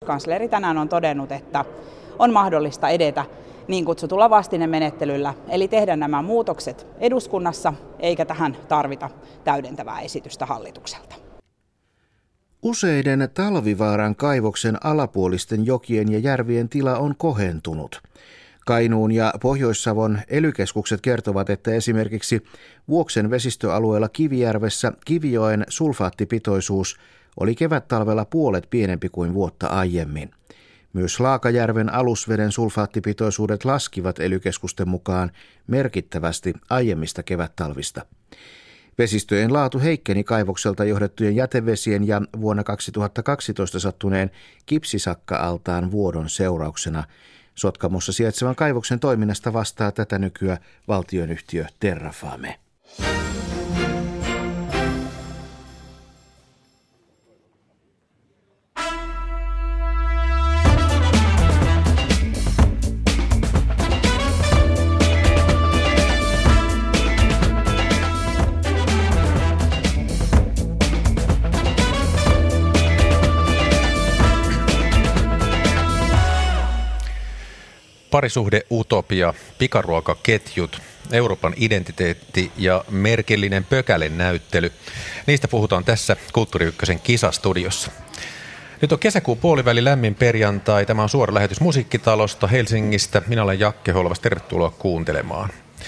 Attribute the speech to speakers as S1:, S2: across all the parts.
S1: Kansleri tänään on todennut, että on mahdollista edetä niin kutsutulla vastinemenettelyllä, eli tehdä nämä muutokset eduskunnassa, eikä tähän tarvita täydentävää esitystä hallitukselta.
S2: Useiden Talvivaaran kaivoksen alapuolisten jokien ja järvien tila on kohentunut. Kainuun ja Pohjois-Savon ely-keskukset kertovat, että esimerkiksi Vuoksen vesistöalueella Kivijärvessä Kivijoen sulfaattipitoisuus oli kevättalvella puolet pienempi kuin vuotta aiemmin. Myös Laakajärven alusveden sulfaattipitoisuudet laskivat ely-keskusten mukaan merkittävästi aiemmista kevättalvista. Vesistöjen laatu heikkeni kaivokselta johdettujen jätevesien ja vuonna 2012 sattuneen kipsisakka-altaan vuodon seurauksena. Sotkamossa sijaitsevan kaivoksen toiminnasta vastaa tätä nykyä valtionyhtiö Terrafame.
S3: Parisuhde, utopia, pikaruokaketjut, Euroopan identiteetti ja merkillinen pökälenäyttely. Niistä puhutaan tässä Kulttuuri Ykkösen kisastudiossa. Nyt on kesäkuun puoliväli, lämmin perjantai. Tämä on suora lähetys Musiikkitalosta Helsingistä. Minä olen Jakke Holvas. Tervetuloa kuuntelemaan.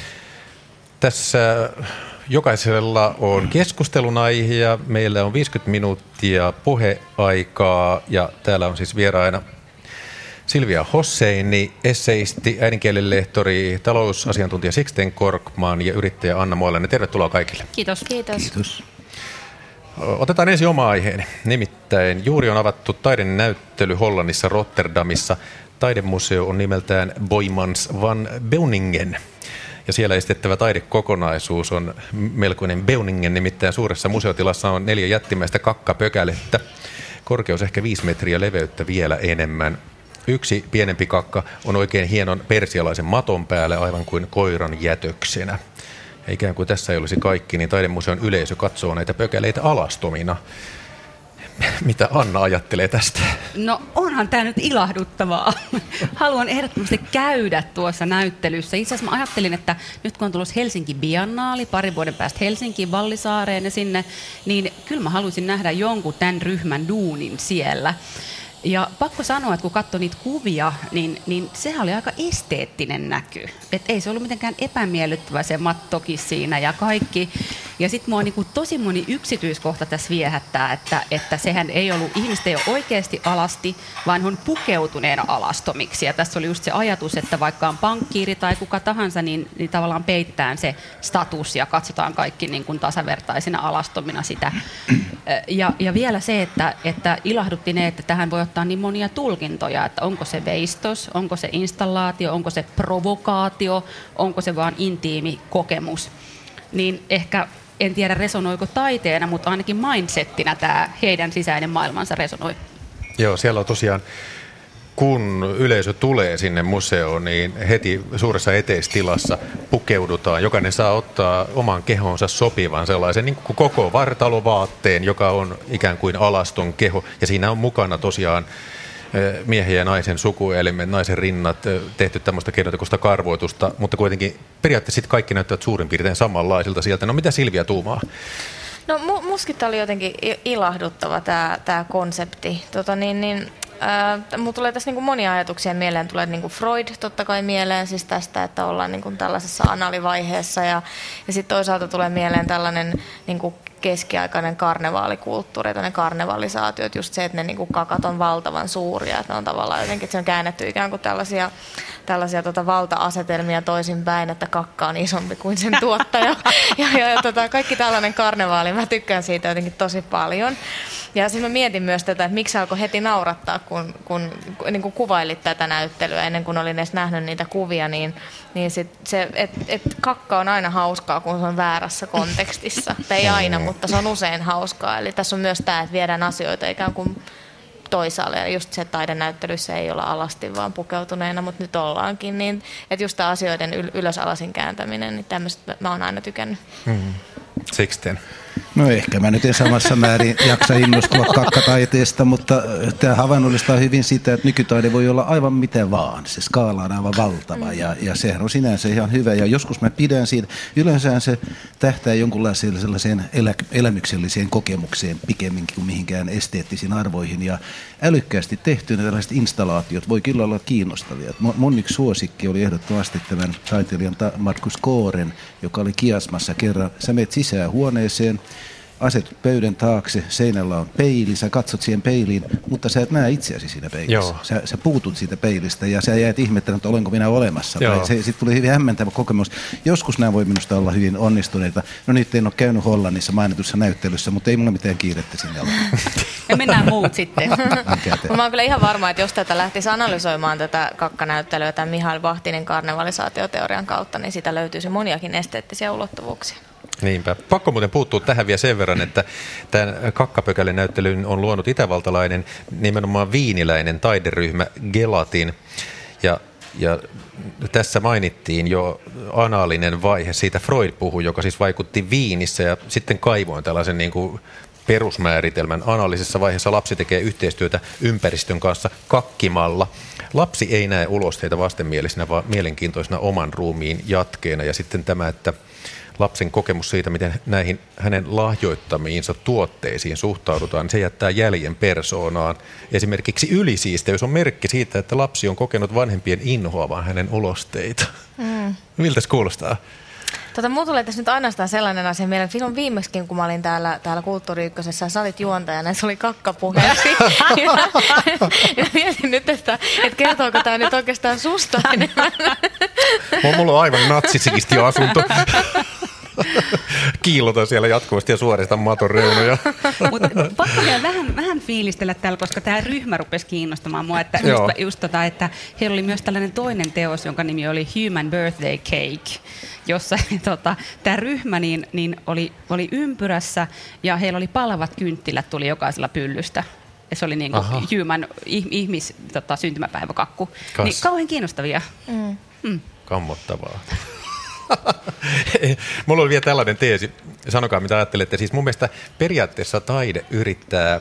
S3: Tässä jokaisella on keskustelun aihe ja meillä on 50 minuuttia puheaikaa ja täällä on siis vieraina Silvia Hosseini, esseisti, äidinkielilehtori, talousasiantuntija Sixten Korkman ja yrittäjä Anna Moilainen. Tervetuloa kaikille.
S4: Kiitos.
S2: Kiitos.
S3: Otetaan ensin oma aiheeni. Nimittäin juuri on avattu taidenäyttely Hollannissa Rotterdamissa. Taidemuseo on nimeltään Boijmans van Beuningen. Ja siellä esitettävä taidekokonaisuus on melkoinen Beuningen, nimittäin suuressa museotilassa on 4 jättimäistä kakkapökälettä. Korkeus ehkä 5 metriä, leveyttä vielä enemmän. Yksi pienempi kakka on oikein hienon persialaisen maton päällä, aivan kuin koiran jätöksenä. Ja ikään kuin tässä ei olisi kaikki, niin taidemuseon yleisö katsoo näitä pökäleitä alastomina. Mitä Anna ajattelee tästä?
S4: No onhan tämä nyt ilahduttavaa. Haluan ehdottomasti käydä tuossa näyttelyssä. Itse asiassa mä ajattelin, että nyt kun on tulossa Helsinki Biennaali, 2 vuoden päästä Helsinkiin, Vallisaareen ja sinne, niin kyllä mä haluaisin nähdä jonkun tämän ryhmän duunin siellä. Ja pakko sanoa, että kun katsoi niitä kuvia, niin sehän oli aika esteettinen näky. Että ei se ollut mitenkään epämiellyttävä se mattokin siinä ja kaikki. Ja sitten mua niin tosi moni yksityiskohta tässä viehättää, että sehän ei ollut, ihmiset ei ole oikeasti alasti, vaan on pukeutuneena alastomiksi. Ja tässä oli just se ajatus, että vaikka on pankkiiri tai kuka tahansa, niin tavallaan peittää se status ja katsotaan kaikki niin kuin tasavertaisina alastomina sitä. Ja vielä se, että ilahdutti ne, että tähän voi ottaa niin monia tulkintoja, että onko se veistos, onko se installaatio, onko se provokaatio, onko se vaan intiimi kokemus. Niin ehkä, en tiedä resonoiko taiteena, mutta ainakin mindsettinä tämä heidän sisäinen maailmansa resonoi.
S3: Joo, siellä on tosiaan, kun yleisö tulee sinne museoon, niin heti suuressa eteistilassa pukeudutaan. Jokainen saa ottaa oman kehonsa sopivan sellaisen niin kuin koko vartalovaatteen, joka on ikään kuin alaston keho. Ja siinä on mukana tosiaan miehen ja naisen sukuelimet, naisen rinnat, tehty tämmöistä keinotekoista karvoitusta, mutta kuitenkin periaatteessa sitten kaikki näyttävät suurin piirtein samanlaisilta sieltä. No mitä Silvia tuumaa?
S5: No musta oli jotenkin ilahduttava tämä konsepti. Mulla tulee tässä niinku monia ajatuksia mieleen. Tulee niinku Freud totta kai mieleen siis tästä, että ollaan niinku tällaisessa anaalivaiheessa ja sitten toisaalta tulee mieleen tällainen niinku keskiaikainen karnevaalikulttuuri, tällainen karnevalisaatio, että just se, että ne niinku kakat on valtavan suuria, että ne on tavallaan jotenkin, että se on käännetty ikään kuin tällaisia valta-asetelmia toisinpäin, että kakka on isompi kuin sen tuottaja. ja kaikki tällainen karnevaali, mä tykkään siitä jotenkin tosi paljon. Ja sitten mä mietin myös tätä, että miksi alkoi heti naurattaa, kun niin kuin kuvailit tätä näyttelyä ennen kuin olin edes nähnyt niitä kuvia, niin kakka on aina hauskaa, kun se on väärässä kontekstissa. Tai ei aina, mutta se on usein hauskaa. Eli tässä on myös tämä, että viedään asioita ikään kuin toisaalle. Ja just se, että taidenäyttelyssä ei olla alasti, vaan pukeutuneena, mutta nyt ollaankin. Niin, että just tämä asioiden ylös-alasin kääntäminen, niin tämmöistä mä oon aina tykännyt.
S3: Sixten.
S6: No ehkä mä nyt en samassa määrin jaksa innostua kakkataiteesta, mutta tämä havainnollistaa hyvin sitä, että nykytaide voi olla aivan mitä vaan. Se skaala on aivan valtava ja sehän on sinänsä ihan hyvä. Ja joskus mä pidän siitä, yleensä se tähtää jonkunlaiseen sellaiseen elämykselliseen kokemukseen pikemminkin kuin mihinkään esteettisiin arvoihin. Ja älykkäästi tehtynä tällaiset installaatiot voi kyllä olla kiinnostavia. Mun yksi suosikki oli ehdottomasti tämän taiteilijan Markus Kooren, joka oli Kiasmassa kerran. Sä menet sisään huoneeseen, asetut pöydän taakse, seinällä on peili, sä katsot siihen peiliin, mutta sä et näe itseäsi siinä peilissä. Sä puutut siitä peilistä ja sä jäät ihmettelemään, että olenko minä olemassa. Sitten tuli hyvin hämmentävä kokemus. Joskus nämä voi minusta olla hyvin onnistuneita. No niitä en ole käynyt Hollannissa mainitussa näyttelyssä, mutta ei mulla mitään kiirettä sinne ole.
S4: Ja mennään muut sitten.
S5: Mä oon kyllä ihan varma, että jos tätä lähtisi analysoimaan tätä kakkanäyttelyä tämän Mihail Bahtinin karnevalisaatioteorian kautta, niin siitä löytyisi moniakin esteettisiä ulottuvuuksia.
S3: Niinpä. Pakko muuten puuttua tähän vielä sen verran, että tämän kakkapökälän näyttelyn on luonut itävaltalainen, nimenomaan viiniläinen taideryhmä Gelatin. Ja tässä mainittiin jo anaalinen vaihe, siitä Freud puhui, joka siis vaikutti Viinissä ja sitten kaivoin tällaisen niin kuin perusmääritelmän. Anaalisessa vaiheessa lapsi tekee yhteistyötä ympäristön kanssa kakkimalla. Lapsi ei näe ulosteita vastenmielisinä, vaan mielenkiintoisena oman ruumiin jatkeena. Ja sitten tämä, että lapsen kokemus siitä, miten näihin hänen lahjoittamiinsa tuotteisiin suhtaudutaan, se jättää jäljen persoonaan. Esimerkiksi ylisiisteys on merkki siitä, että lapsi on kokenut vanhempien inhoavan hänen ulosteita. Miltä se kuulostaa?
S5: Mulla tulee tässä nyt ainoastaan sellainen asia mieleen. Silloin viimeksikin, kun mä olin täällä Kulttuuri Ykkösessä, sä olit juontajana ja se oli kakkapuheeksi. Ja mietin nyt, että kertooko tämä nyt oikeastaan susta enemmän.
S3: Mulla on aivan natsisiisti asunto. Kiillotan siellä jatkuvasti ja suoristan maton reunoja.
S4: Mutta pakko vielä vähän fiilistellä täällä, koska tämä ryhmä rupesi kiinnostamaan mua. Että että heillä oli myös tällainen toinen teos, jonka nimi oli Human Birthday Cake, jossa tämä ryhmä oli ympyrässä ja heillä oli palavat kynttilät tuli jokaisella pyllystä. Ja se oli niin kuin human syntymäpäiväkakku. Niin kauhean kiinnostavia.
S3: Kammottavaa. Mulla oli vielä tällainen teesi, sanokaa mitä ajattelette. Siis mun mielestä periaatteessa taide yrittää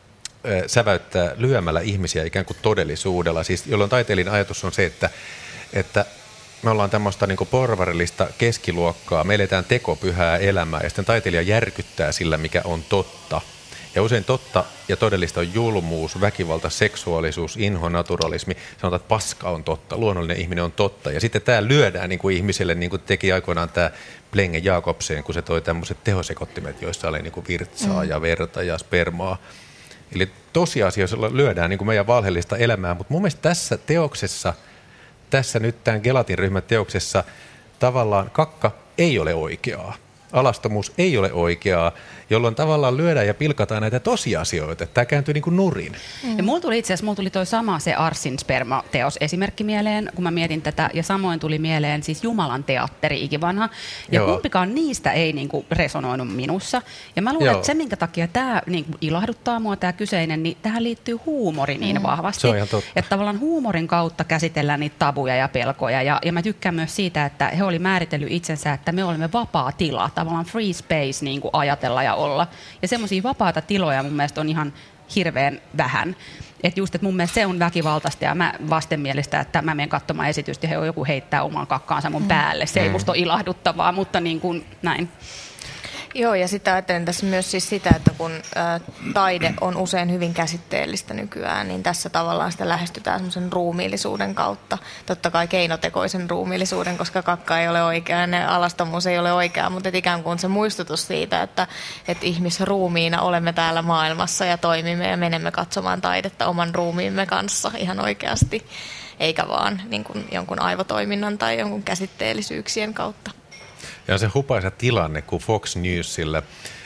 S3: säväyttää lyömällä ihmisiä ikään kuin todellisuudella. Siis jolloin taiteilijan ajatus on se, että me ollaan tämmöistä niin kuin porvarillista keskiluokkaa, me eletään tekopyhää elämää ja sitten taiteilija järkyttää sillä, mikä on totta. Ja usein totta ja todellista on julmuus, väkivalta, seksuaalisuus, inho, naturalismi. Sanotaan, että paska on totta, luonnollinen ihminen on totta. Ja sitten tämä lyödään niin kuin ihmiselle, niin kuin teki aikoinaan tämä Blenge Jakobsen, kun se toi tämmöiset tehosekottimet, joissa oli niin kuin virtsaa ja verta ja spermaa. Eli tosiasiassa lyödään niin kuin meidän valheellista elämää. Mutta mun mielestä tässä teoksessa, tässä nyt tämän Gelatin ryhmän teoksessa, tavallaan kakka ei ole oikeaa. Alastomuus ei ole oikeaa, jolloin tavallaan lyödään ja pilkataan näitä tosiasioita. Tämä kääntyy niin kuin nurin.
S4: Ja mulla tuli toi sama se Arsin sperma-teos esimerkki mieleen, kun mä mietin tätä. Ja samoin tuli mieleen siis Jumalan teatteri ikivanha. Ja kumpikaan niistä ei niin kuin resonoinut minussa. Ja mä luulen, että se minkä takia tämä niin kuin ilahduttaa mua, tämä kyseinen, niin tähän liittyy huumori niin vahvasti.
S3: Se on ihan totta.
S4: Että tavallaan huumorin kautta käsitellään niitä tabuja ja pelkoja. Ja mä tykkään myös siitä, että he oli määritellyt itsensä, että me olemme vapaa tila. Tavallaan free space niin kuin ajatella ja olla. Ja semmoisia vapaata tiloja mun mielestä on ihan hirveän vähän. Että just, että mun mielestä se on väkivaltaista ja mä vastenmielistä, että mä menen katsomaan esitystä ja joku heittää oman kakkaansa mun päälle. Se ei musta ole ilahduttavaa, mutta niin kuin näin.
S5: Joo, ja sitten ajattelen tässä myös siis sitä, että kun taide on usein hyvin käsitteellistä nykyään, niin tässä tavallaan sitä lähestytään semmoisen ruumiillisuuden kautta. Totta kai keinotekoisen ruumiillisuuden, koska kakka ei ole oikea ja alastomuus ei ole oikea, mutta ikään kuin se muistutus siitä, että ihmisruumiina olemme täällä maailmassa ja toimimme ja menemme katsomaan taidetta oman ruumiimme kanssa ihan oikeasti, eikä vaan niin kuin jonkun aivotoiminnan tai jonkun käsitteellisyyksien kautta.
S3: Ja se hupaisa tilanne, kun Fox Newsillä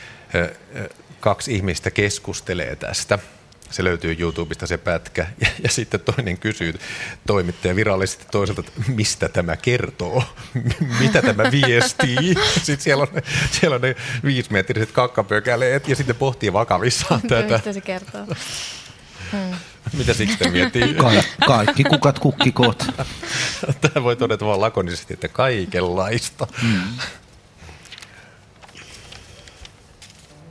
S3: kaksi ihmistä keskustelee tästä. Se löytyy YouTubesta se pätkä. Ja sitten toinen kysyy toimittaja virallisesti toiselta, että mistä tämä kertoo? Mitä tämä viestii? Sitten siellä on ne 5-metriset kakkapökäleet ja sitten pohtii vakavissaan tätä.
S5: Mistä se kertoo?
S3: Mitä Sixten miettii?
S6: Kaikki kukat kukkikoot.
S3: Tämä voi todeta vaan lakonisesti, että kaikenlaista.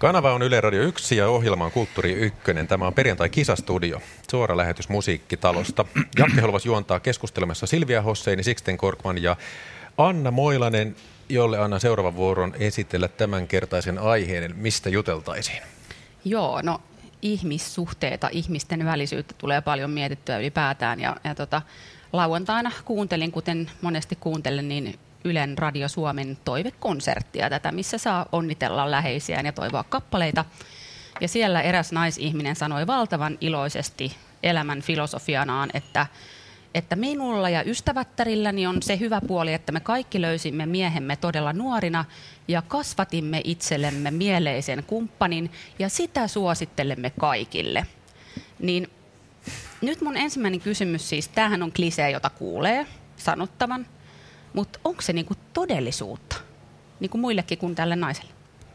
S3: Kanava on Yle Radio 1 ja ohjelma on Kulttuuri 1. Tämä on perjantai-kisastudio, suora lähetys Musiikkitalosta. Jakke Holvas juontaa keskustelemassa Silvia Hosseini, Sixten Korkman ja Anna Moilanen, jolle annan seuraavan vuoron esitellä tämänkertaisen aiheen. Mistä juteltaisiin?
S4: Joo, no ihmissuhteita, ihmisten välisyyttä tulee paljon mietittyä ylipäätään. Ja lauantaina kuuntelin, kuten monesti kuuntelen, niin Ylen Radio Suomen toivekonserttia, tätä missä saa onnitella läheisiään ja toivoa kappaleita. Ja siellä eräs naisihminen sanoi valtavan iloisesti elämän filosofianaan, että minulla ja ystävättärilläni on se hyvä puoli, että me kaikki löysimme miehemme todella nuorina ja kasvatimme itsellemme mieleisen kumppanin ja sitä suosittelemme kaikille. Niin nyt mun ensimmäinen kysymys siis, tämähän on klisee, jota kuulee sanottavan, mutta onko se niinku todellisuutta niinku muillekin kuin tälle naiselle?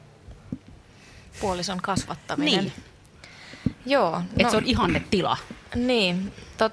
S5: Puolison kasvattaminen.
S4: Niin.
S5: Joo.
S4: Että se on ihannetila.
S5: Niin,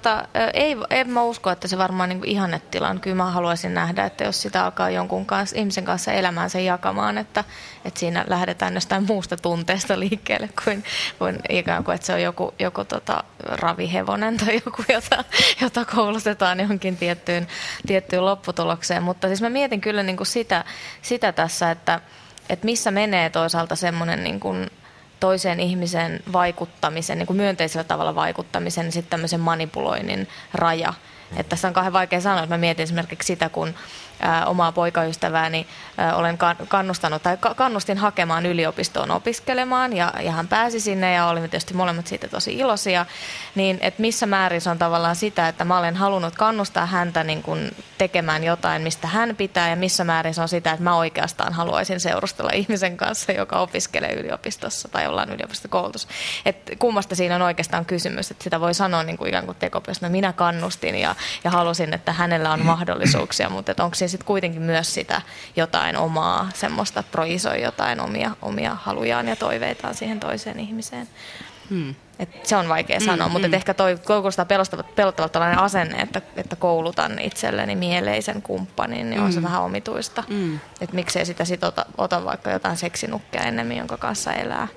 S5: en mä usko, että se varmaan niin ihannetila on. Kyllä mä haluaisin nähdä, että jos sitä alkaa jonkun kanssa, ihmisen kanssa elämäänsä jakamaan, että siinä lähdetään jostain muusta tunteesta liikkeelle kuin ikään kuin, että se on joku ravihevonen tai joku, jota koulutetaan johonkin tiettyyn lopputulokseen. Mutta siis mä mietin kyllä niin kuin sitä tässä, että missä menee toisaalta semmoinen niin kuin toiseen ihmisen vaikuttamisen, niin kuin myönteisellä tavalla vaikuttamisen ja sitten tämmöisen manipuloinnin raja. Että tässä on kauhean vaikea sanoa, että mä mietin esimerkiksi sitä, kun omaa poikaystävääni olen kannustin hakemaan yliopistoon opiskelemaan ja hän pääsi sinne ja olimme tietysti molemmat siitä tosi iloisia, niin että missä määrin se on tavallaan sitä, että mä olen halunnut kannustaa häntä niin kuin tekemään jotain, mistä hän pitää ja missä määrin se on sitä, että mä oikeastaan haluaisin seurustella ihmisen kanssa, joka opiskelee yliopistossa tai ollaan yliopistokoulutus. Että kummasta siinä on oikeastaan kysymys, että sitä voi sanoa niin kuin ikään kuin tekopyössä, minä kannustin ja halusin, että hänellä on mahdollisuuksia, mutta onko siinä sitten kuitenkin myös sitä jotain omaa semmoista, projisoi jotain omia halujaan ja toiveitaan siihen toiseen ihmiseen. Et se on vaikea sanoa, mutta ehkä kuulostaa pelottavalta tällainen asenne, että koulutan itselleni mieleisen kumppanin, niin on se vähän omituista. Että miksei sitä sit ota vaikka jotain seksinukkia ennemmin, jonka kanssa elää.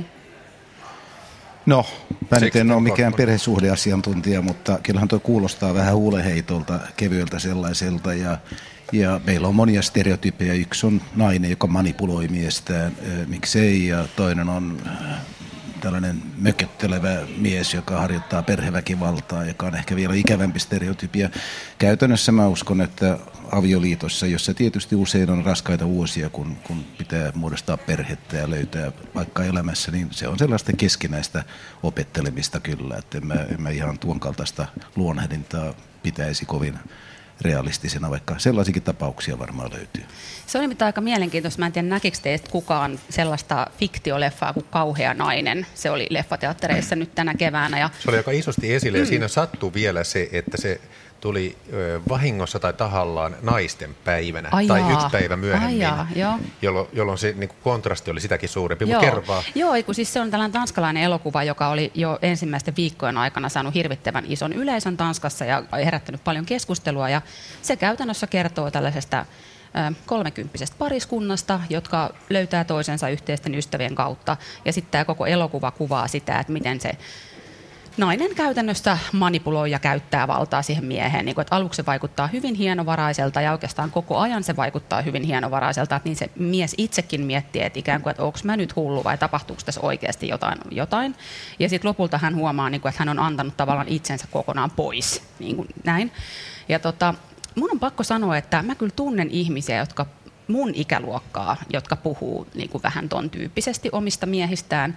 S6: No, mä nyt en ole mikään perhesuhdeasiantuntija, mutta kyllähän tuo kuulostaa vähän huuleheitolta, kevyeltä sellaiselta. Ja meillä on monia stereotypejä. Yksi on nainen, joka manipuloi miestään, miksei, ja toinen on tällainen mököttelevä mies, joka harjoittaa perheväkivaltaa, joka on ehkä vielä ikävämpi stereotypia. Käytännössä mä uskon, että avioliitossa, jossa tietysti usein on raskaita vuosia, kun pitää muodostaa perhettä ja löytää vaikka elämässä, niin se on sellaista keskinäistä opettelemista kyllä, että en mä ihan tuon kaltaista luonnehdintaa pitäisi kovin realistisena, vaikka sellaisiakin tapauksia varmaan löytyy.
S4: Se oli mitään aika mielenkiintoista. Mä en tiedä, näkikö teistä kukaan sellaista fiktioleffaa kuin Kauhea nainen. Se oli leffateattereissa nyt tänä keväänä. Ja
S3: se oli aika isosti esille ja siinä sattui vielä se, että se tuli vahingossa tai tahallaan naisten päivänä tai yksi päivä myöhemmin, jolloin se niin kuin kontrasti oli sitäkin suurempi.
S4: Joo, kun siis se on tällainen tanskalainen elokuva, joka oli jo ensimmäisten viikkojen aikana saanut hirvittävän ison yleisön Tanskassa ja herättänyt paljon keskustelua. Ja se käytännössä kertoo tällaisesta 30-vuotiaasta pariskunnasta, jotka löytää toisensa yhteisten ystävien kautta. Ja sitten tämä koko elokuva kuvaa sitä, että miten se nainen käytännössä manipuloi ja käyttää valtaa siihen mieheen. Niin kuin, että aluksi se vaikuttaa hyvin hienovaraiselta ja oikeastaan koko ajan se vaikuttaa hyvin hienovaraiselta. Että niin se mies itsekin miettii, että ikään kuin, että onko mä nyt hullu vai tapahtuuko tässä oikeasti jotain. Ja sitten lopulta hän huomaa, niin kuin, että hän on antanut tavallaan itsensä kokonaan pois. Niin kuin näin. Ja mun on pakko sanoa, että mä kyllä tunnen ihmisiä, jotka mun ikäluokkaa, jotka puhuu niin kuin vähän ton tyyppisesti omista miehistään.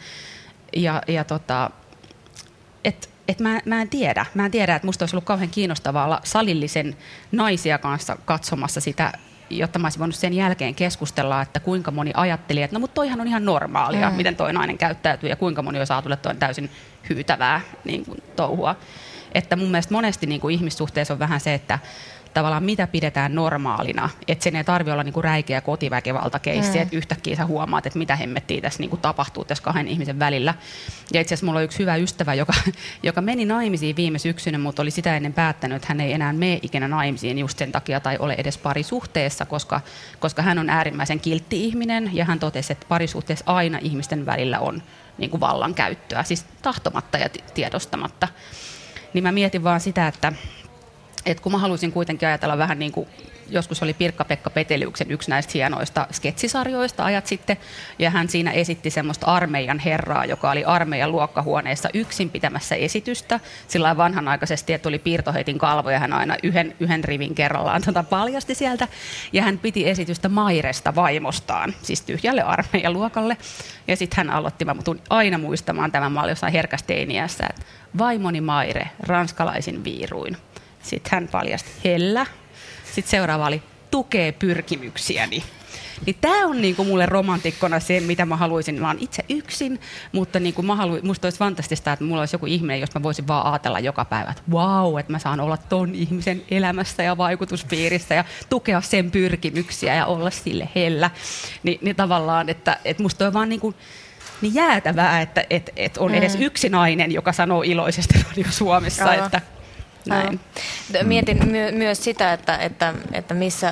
S4: Mä en tiedä, että musta olisi ollut kauhean kiinnostavaa olla salillisen naisia kanssa katsomassa sitä, jotta mä olisin voinut sen jälkeen keskustella, että kuinka moni ajatteli, että no mutta toihan on ihan normaalia, miten toi nainen käyttäytyy ja kuinka moni olisi ajatellut, että toi on täysin hyytävää niin kuin touhua. Että mun mielestä monesti niin kuin ihmissuhteessa on vähän se, että tavallaan mitä pidetään normaalina, että sen ei tarvitse olla niin kuin räikeä kotiväkivaltakeissi, että yhtäkkiä sä huomaat, että mitä hemmettiä tässä niin kuin tapahtuu tässä kahden ihmisen välillä. Ja itse asiassa mulla on yksi hyvä ystävä, joka meni naimisiin viime syksynä, mutta oli sitä ennen päättänyt, että hän ei enää mene ikinä naimisiin just sen takia tai ole edes parisuhteessa, koska hän on äärimmäisen kiltti ihminen ja hän totesi, että parisuhteessa aina ihmisten välillä on niin kuin vallankäyttöä, siis tahtomatta ja tiedostamatta. Niin mä mietin vaan sitä, että kun mä halusin kuitenkin ajatella vähän niin kuin, joskus oli Pirkka-Pekka Peteliuksen yksi näistä hienoista sketsisarjoista ajat sitten, ja hän siinä esitti semmoista armeijan herraa, joka oli armeijan luokkahuoneessa yksin pitämässä esitystä, sillä vanhanaikaisesti, että oli piirtoheitin kalvo, ja hän aina yhden rivin kerrallaan paljasti sieltä, ja hän piti esitystä Mairesta vaimostaan, siis tyhjälle armeijan luokalle, ja sitten hän aloitti, mä tuun aina muistamaan tämän, mä olin jossain herkästeiniässä, että vaimoni Maire, ranskalaisin viiruin. Sitten hän paljasti Hellä. Sitten seuraava oli tukee pyrkimyksiäni. Niin tämä on niinku mulle romantikkona se, mitä mä haluaisin. Mä oon itse yksin, mutta niinku musta olisi fantastista, että mulla olisi joku ihminen, jos mä voisin vaan ajatella joka päivä, että vau, että mä saan olla ton ihmisen elämässä ja vaikutuspiirissä ja tukea sen pyrkimyksiä ja olla sille Hellä. Niin tavallaan, että musta on vaan niinku niin jäätävää, että on edes yksi nainen, joka sanoo iloisesti Radio Suomessa, että näin.
S5: Mietin myös sitä, että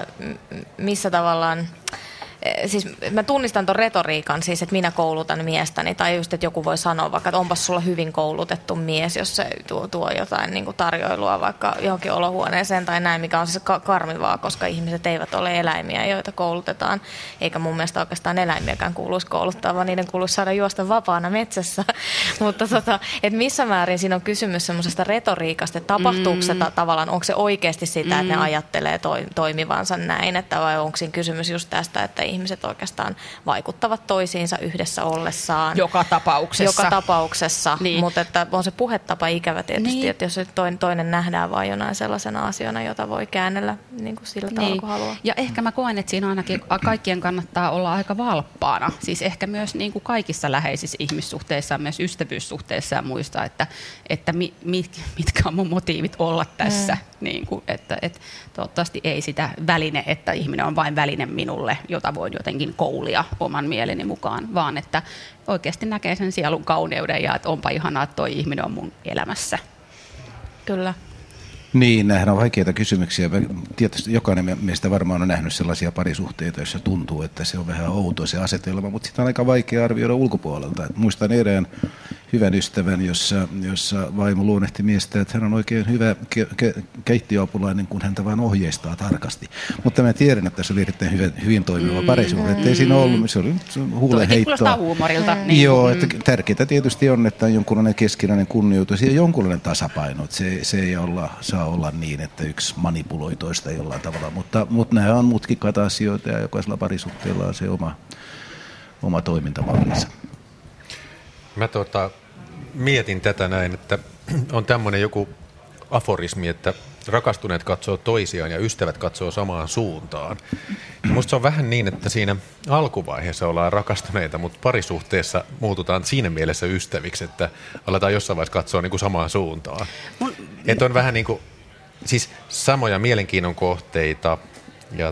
S5: missä tavallaan, siis mä tunnistan ton retoriikan, siis että minä koulutan miestäni, tai just, että joku voi sanoa vaikka, että onpas sulla hyvin koulutettu mies, jos se tuo jotain niin kuin tarjoilua vaikka johonkin olohuoneeseen tai näin, mikä on siis karmivaa, koska ihmiset eivät ole eläimiä, joita koulutetaan, eikä mun mielestä oikeastaan eläimiäkään kuuluisi kouluttaa, vaan niiden kuuluisi saada juosta vapaana metsässä, mutta että missä määrin siinä on kysymys semmoisesta retoriikasta, että tapahtuuko se tavallaan, onko se oikeasti sitä, että ne ajattelee toimivansa näin, että vai onko siinä kysymys just tästä, että ihmiset oikeastaan vaikuttavat toisiinsa yhdessä ollessaan.
S4: Joka tapauksessa.
S5: Niin. Mutta että on se puhetapa ikävä tietysti, niin. Että jos toinen nähdään vain jonain sellaisena asiana, jota voi käännellä niin kuin sillä tavalla, kun haluaa.
S4: Ja ehkä mä koen, että siinä ainakin kaikkien kannattaa olla aika valppaana. Siis ehkä myös niin kuin kaikissa läheisissä ihmissuhteissa, myös ystävyyssuhteissa ja muista, että mitkä on mun motiivit olla tässä. Niin kuin, että toivottavasti ei sitä väline, että ihminen on vain väline minulle, jota voin jotenkin koulia oman mieleni mukaan, vaan että oikeasti näkee sen sielun kauneuden ja että onpa ihanaa, että toi ihminen on mun elämässä.
S5: Kyllä.
S6: Niin, nämähän on vaikeita kysymyksiä. Tietysti jokainen meistä varmaan on nähnyt sellaisia parisuhteita, joissa tuntuu, että se on vähän outo se asetelma, mutta sitä on aika vaikea arvioida ulkopuolelta. Et muistan erään hyvän ystävän, jossa vaimo luonnehti miestä, että hän on oikein hyvä keittiöapulainen, kun häntä vain ohjeistaa tarkasti. Mutta mä tiedän, että se oli erittäin hyvin toimiva parisuhde. Ettei siinä ollut, se oli huulenheittoa.
S4: Kuulostaa huumorilta.
S6: Joo, että tärkeää tietysti on, että on jonkunlainen keskinäinen kunnioitus ja jonkunlainen tasapaino. Se ei saa olla niin, että yksi manipuloi toista jollain tavalla. Mutta nämä on mutkikkaita asioita ja jokaisella parisuhteella on se oma toimintamallinsa.
S3: Mä mietin tätä näin, että on tämmöinen joku aforismi, että rakastuneet katsoo toisiaan ja ystävät katsoo samaan suuntaan. Ja musta se on vähän niin, että siinä alkuvaiheessa ollaan rakastuneita, mutta parisuhteessa muututaan siinä mielessä ystäviksi, että aletaan jossain vaiheessa katsoa niin kuin samaan suuntaan. Että on vähän niin kuin, siis samoja mielenkiinnon kohteita ja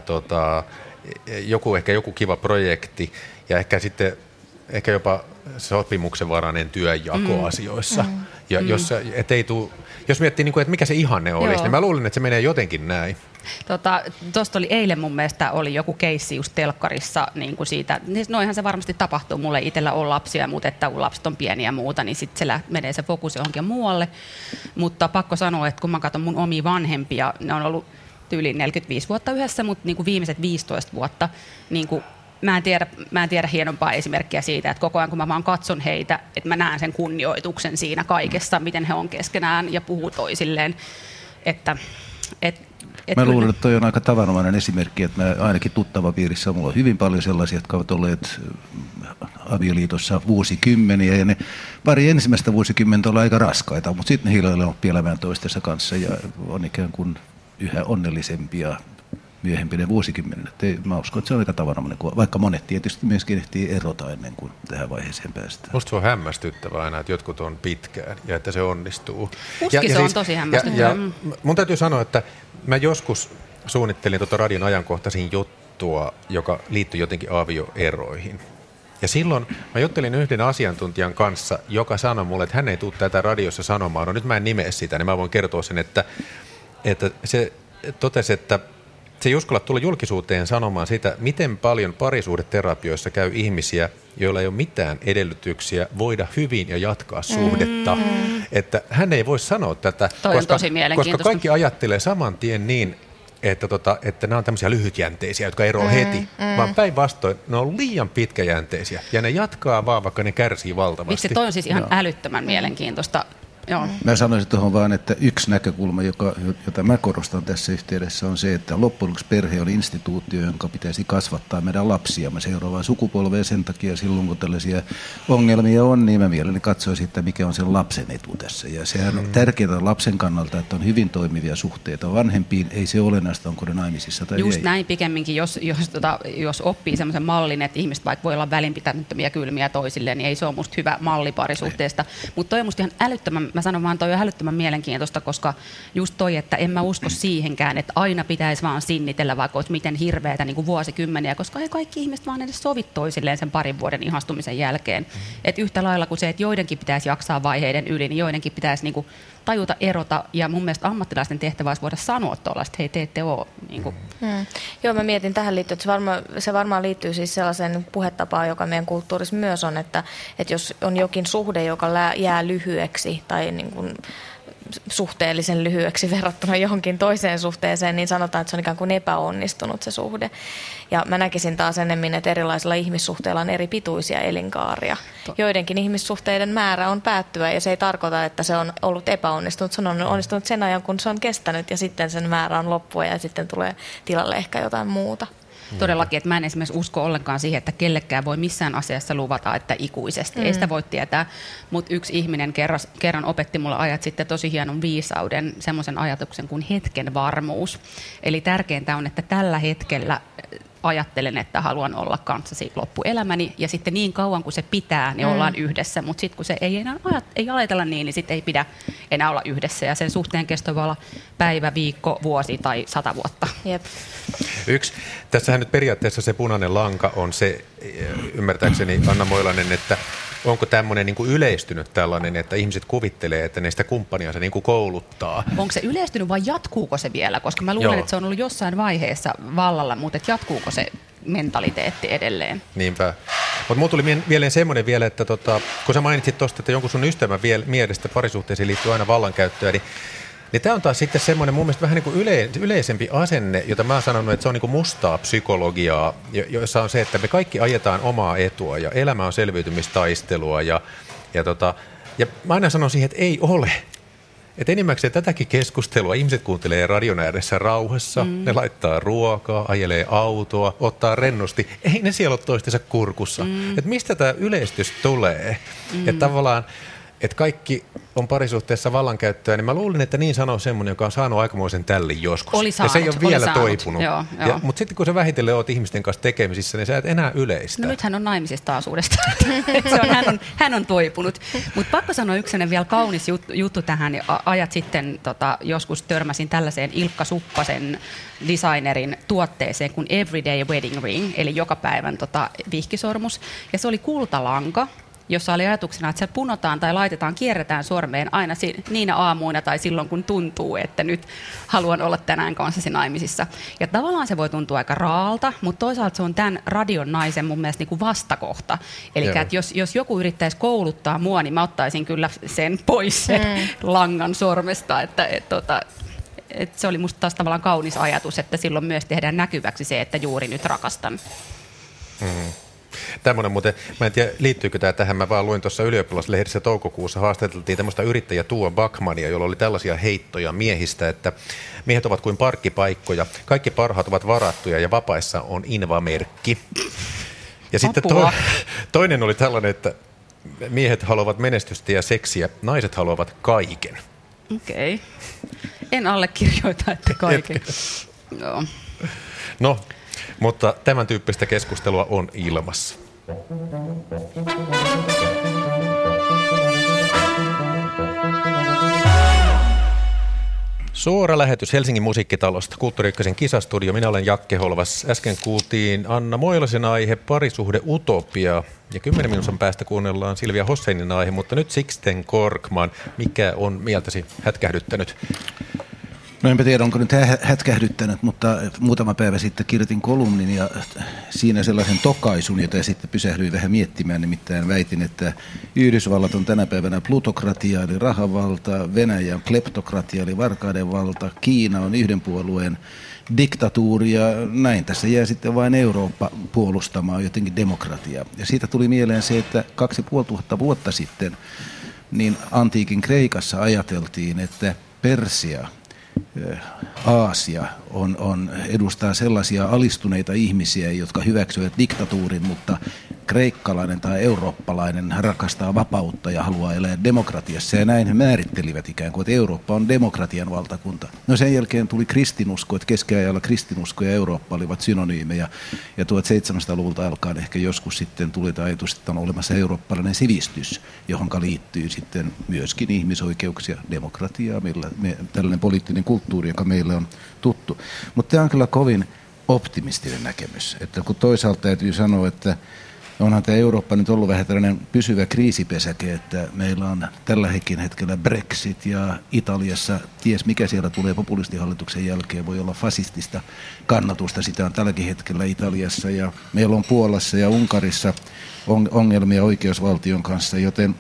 S3: joku kiva projekti ja ehkä jopa sopimuksenvarainen työnjako asioissa. Ja jos miettii, että mikä se ihanne olisi, niin mä luulen, että se menee jotenkin näin.
S4: Tuosta oli eilen mun mielestä oli joku keissi just telkkarissa niin kuin siitä, noinhan se varmasti tapahtuu, mulle itsellä on lapsia, mutta että kun lapset on pieniä ja muuta, niin sitten se menee se fokus johonkin muualle. Mutta pakko sanoa, että kun mä katson mun omia vanhempia, ne on ollut tyyliin 45 vuotta yhdessä, mutta niin kuin viimeiset 15 vuotta, niin kuin mä en tiedä hienompaa esimerkkiä siitä, että koko ajan kun mä vaan katson heitä, että mä näen sen kunnioituksen siinä kaikessa, miten he on keskenään ja puhuu toisilleen.
S6: Mä luulen, että toi on aika tavanomainen esimerkki, että mä ainakin tuttavapiirissä mulla on hyvin paljon sellaisia, jotka ovat olleet avioliitossa vuosikymmeniä ja ne pari ensimmäistä vuosikymmentä on aika raskaita, mutta sitten ne hiljalleen on elämään toistensa kanssa ja on ikään kuin yhä onnellisempia myöhempinä vuosikymmeninä. Mä uskon, että se on aika tavanomainen, vaikka monet tietysti myöskin ehtii erota ennen kuin tähän vaiheeseen päästään.
S3: Musta se on hämmästyttävää aina, että jotkut on pitkään ja että se onnistuu.
S4: Se on tosi hämmästyttävää.
S3: Mun täytyy sanoa, että mä joskus suunnittelin radion ajankohtaisin juttua, joka liittyi jotenkin avioeroihin. Ja silloin mä juttelin yhden asiantuntijan kanssa, joka sanoi mulle, että hän ei tule tätä radiossa sanomaan. No nyt mä en nimeä sitä, niin mä voin kertoa sen, että se totesi, että se ei uskalla tulla julkisuuteen sanomaan sitä, miten paljon parisuhdeterapioissa käy ihmisiä, joilla ei ole mitään edellytyksiä voida hyvin ja jatkaa suhdetta. Että hän ei voi sanoa tätä, koska kaikki ajattelee saman tien niin, että nämä on tämmöisiä lyhytjänteisiä, jotka eroavat heti, vaan päinvastoin ne on liian pitkäjänteisiä ja ne jatkaa vaan, vaikka ne kärsii valtavasti.
S4: Vitsi, toi on siis ihan älyttömän mielenkiintoista. Joo.
S6: Mä sanoisin tuohon vaan, että yksi näkökulma, jota mä korostan tässä yhteydessä, on se, että loppujen lopuksi perhe oli instituutio, jonka pitäisi kasvattaa meidän lapsia seuraavaan sukupolveen. Sen takia silloin, kun tällaisia ongelmia on, niin mä mielelläni katsoisin, että mikä on sen lapsen etu tässä. Ja sehän on tärkeää lapsen kannalta, että on hyvin toimivia suhteita vanhempiin. Ei se olennaista, onko ne naimisissa tai
S4: just
S6: ei.
S4: Näin pikemminkin, jos oppii semmoisen mallin, että ihmiset vaikka voi olla välinpitämättömiä kylmiä toisilleen, niin ei se ole musta hyvä malli parisuhteesta. Mutta toi on musta ihan älyttömän. Mä sanon vaan, toi on älyttömän mielenkiintoista, koska just toi, että en mä usko siihenkään, että aina pitäisi vaan sinnitellä, vaikka olisi miten hirveätä niin kuin vuosikymmeniä, koska ei kaikki ihmiset vaan edes sovi toisilleen sen parin vuoden ihastumisen jälkeen. Et yhtä lailla kuin se, että joidenkin pitäisi jaksaa vaiheiden yli, niin joidenkin pitäisi niin kuin tajuta erota, ja mun mielestä ammattilaisten tehtävä olisi voida sanoa tuollaista, hei, te ette ole. Niin kuin.
S5: Joo, mä mietin tähän liittyen, että se varmaan liittyy siis sellaiseen puhetapaan, joka meidän kulttuurissa myös on, että jos on jokin suhde, joka jää lyhyeksi tai niin kuin suhteellisen lyhyeksi verrattuna johonkin toiseen suhteeseen, niin sanotaan, että se on ikään kuin epäonnistunut se suhde. Ja mä näkisin taas enemmän, että erilaisilla ihmissuhteilla on eri pituisia elinkaaria. Joidenkin ihmissuhteiden määrä on päättyvä ja se ei tarkoita, että se on ollut epäonnistunut. Se on onnistunut sen ajan, kun se on kestänyt ja sitten sen määrä on loppua ja sitten tulee tilalle ehkä jotain muuta.
S4: Todellakin, että mä en esimerkiksi usko ollenkaan siihen, että kellekään voi missään asiassa luvata, että ikuisesti. Ei sitä voi tietää, mutta yksi ihminen kerran opetti mulle ajat sitten tosi hienon viisauden, semmoisen ajatuksen kuin hetken varmuus. Eli tärkeintä on, että tällä hetkellä ajattelen, että haluan olla kanssasi loppuelämäni, ja sitten niin kauan kuin se pitää, niin ollaan yhdessä, mutta sitten kun se ei enää ajatella niin sitten ei pidä enää olla yhdessä, ja sen suhteen kesto voi olla päivä, viikko, vuosi tai 100 vuotta.
S5: Jep.
S3: Tässähän nyt periaatteessa se punainen lanka on se, ymmärtääkseni Anna Moilanen, että onko tämmöinen niin kuin yleistynyt tällainen, että ihmiset kuvittelee, että ne sitä kumppaniansa niin kuin kouluttaa?
S4: Onko se yleistynyt vai jatkuuko se vielä? Koska mä luulen, että se on ollut jossain vaiheessa vallalla, mutta jatkuuko se mentaliteetti edelleen?
S3: Niinpä. Mutta mulla tuli mieleen semmoinen vielä, että kun sä mainitsit tuosta, että jonkun sun ystävän mielestä parisuhteisiin liittyy aina vallankäyttöä, niin tämä on taas sitten semmoinen mun mielestä vähän niin kuin yleisempi asenne, jota mä oon sanonut, että se on niin kuin mustaa psykologiaa, jossa on se, että me kaikki ajetaan omaa etua ja elämä on selviytymistaistelua ja mä aina sanon siihen, että ei ole. Että enimmäkseen tätäkin keskustelua ihmiset kuuntelee radion ääressä rauhassa, ne laittaa ruokaa, ajelee autoa, ottaa rennosti. Ei ne siellä ole toistensa kurkussa. Että mistä tämä yleistys tulee? Että tavallaan, että kaikki on parisuhteessa vallankäyttöä, niin mä luulin, että niin sanoo semmoinen, joka on saanut aikamoisen tällin joskus.
S4: Ja
S3: se ei ole vielä toipunut.
S4: Joo.
S3: Mutta sitten kun sä vähitellen oot ihmisten kanssa tekemisissä, niin sä et enää yleistä.
S4: No nyt hän on naimisista taas uudestaan. hän on toipunut. Mutta pakko sanoa yksinen vielä kaunis juttu tähän. Ajat sitten joskus törmäsin tällaiseen Ilkka Suppasen designerin tuotteeseen kuin Everyday Wedding Ring, eli joka päivän vihkisormus. Ja se oli kultalanka, jossa oli ajatuksena, että se punotaan tai laitetaan, kierretään sormeen aina niinä aamuina tai silloin, kun tuntuu, että nyt haluan olla tänään kanssasi naimisissa. Ja tavallaan se voi tuntua aika raalta, mutta toisaalta se on tämän radion naisen mun mielestä niin kuin vastakohta. Eli että jos joku yrittäisi kouluttaa mua, niin mä ottaisin kyllä sen pois sen langan sormesta, että se oli musta taas tavallaan kaunis ajatus, että silloin myös tehdään näkyväksi se, että juuri nyt rakastan.
S3: Tämmöinen muuten, mä en tiedä liittyykö tämä tähän, mä vaan luin tuossa ylioppilaslehdessä toukokuussa, haastateltiin tämmöistä yrittäjä Tuo Backmania, jolla oli tällaisia heittoja miehistä, että miehet ovat kuin parkkipaikkoja, kaikki parhaat ovat varattuja ja vapaissa on invamerkki. Ja sitten toinen oli tällainen, että miehet haluavat menestystä ja seksiä, naiset haluavat kaiken.
S4: Okei. En allekirjoita, että kaiken. Joo.
S3: No, mutta tämän tyyppistä keskustelua on ilmassa. Suora lähetys Helsingin musiikkitalosta, Kulttuuri Ykkösen kisastudio. Minä olen Jakke Holvas. Äsken kuultiin Anna Moilasen aihe Parisuhde utopia. Ja 10 minuutin päästä kuunnellaan Silvia Hosseinin aihe, mutta nyt Sixten Korkman. Mikä on mieltäsi hätkähdyttänyt?
S6: No enpä tiedä, onko nyt hätkähdyttänyt, mutta muutama päivä sitten kirjoitin kolumnin ja siinä sellaisen tokaisun, jota sitten pysähdyin vähän miettimään. Nimittäin väitin, että Yhdysvallat on tänä päivänä plutokratia eli rahavalta, Venäjä on kleptokratia eli varkaiden valta, Kiina on yhden puolueen diktatuuri ja näin tässä jää sitten vain Eurooppa puolustamaan jotenkin demokratiaa. Ja siitä tuli mieleen se, että 2500 vuotta sitten niin antiikin Kreikassa ajateltiin, että Persia, Aasia edustaa sellaisia alistuneita ihmisiä, jotka hyväksyvät diktatuurin, mutta kreikkalainen tai eurooppalainen rakastaa vapautta ja haluaa elää demokratiassa. Ja näin he määrittelivät ikään kuin, että Eurooppa on demokratian valtakunta. No sen jälkeen tuli kristinusko, että keskiajalla kristinusko ja Eurooppa olivat synonyymejä. Ja 1700-luvulta alkaen ehkä joskus sitten tuli ajatus, että on olemassa eurooppalainen sivistys, johon liittyy sitten myöskin ihmisoikeuksia, demokratiaa, tällainen poliittinen kulttuuri, joka meille on tuttu. Mutta tämä on kyllä kovin optimistinen näkemys. Että kun toisaalta täytyy sanoa, että onhan tämä Eurooppa nyt ollut vähän tällainen pysyvä kriisipesäke, että meillä on tällä hetkellä Brexit ja Italiassa ties mikä siellä tulee populistihallituksen jälkeen, voi olla fasistista kannatusta, sitä on tälläkin hetkellä Italiassa ja meillä on Puolassa ja Unkarissa ongelmia oikeusvaltion kanssa, joten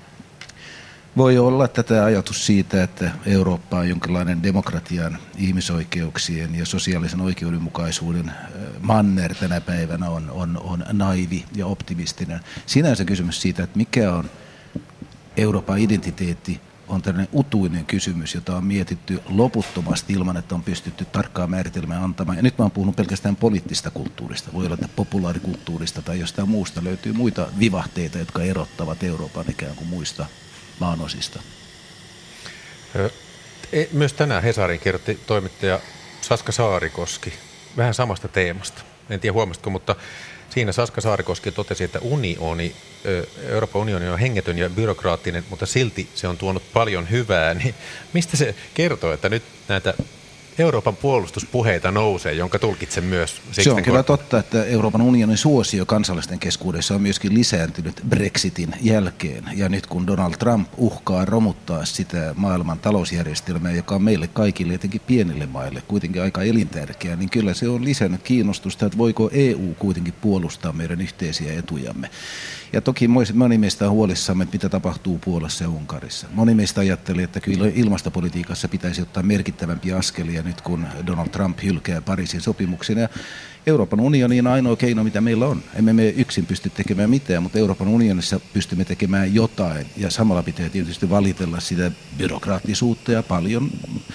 S6: voi olla tätä ajatus siitä, että Eurooppa on jonkinlainen demokratian, ihmisoikeuksien ja sosiaalisen oikeudenmukaisuuden manner tänä päivänä on naivi ja optimistinen. Sinänsä kysymys siitä, että mikä on Euroopan identiteetti, on tällainen utuinen kysymys, jota on mietitty loputtomasti ilman, että on pystytty tarkkaan määritelmään antamaan. Ja nyt mä oon puhunut pelkästään poliittisesta kulttuurista. Voi olla, että populaarikulttuurista tai jostain muusta löytyy muita vivahteita, jotka erottavat Euroopan ikään kuin muista maanosista.
S3: Myös tänään Hesarin kirjoitti toimittaja Saska Saarikoski vähän samasta teemasta. En tiedä huomasitko, mutta siinä Saska Saarikoski totesi, että Euroopan unioni on hengetön ja byrokraattinen, mutta silti se on tuonut paljon hyvää. Niin mistä se kertoo, että nyt näitä Euroopan puolustuspuheita nousee, jonka tulkitsen myös.
S6: Se on kyllä totta, että Euroopan unionin suosio kansalaisten keskuudessa on myöskin lisääntynyt Brexitin jälkeen. Ja nyt kun Donald Trump uhkaa romuttaa sitä maailman talousjärjestelmää, joka on meille kaikille, etenkin pienille maille, kuitenkin aika elintärkeää, niin kyllä se on lisännyt kiinnostusta, että voiko EU kuitenkin puolustaa meidän yhteisiä etujamme. Ja toki moni meistä on huolissamme, mitä tapahtuu Puolassa ja Unkarissa. Moni meistä ajatteli, että kyllä ilmastopolitiikassa pitäisi ottaa merkittävämpiä askelia nyt, kun Donald Trump hylkää Pariisin sopimuksen. Ja Euroopan unioni on ainoa keino, mitä meillä on. Emme me yksin pysty tekemään mitään, mutta Euroopan unionissa pystymme tekemään jotain. Ja samalla pitää tietysti valitella sitä byrokraattisuutta ja paljon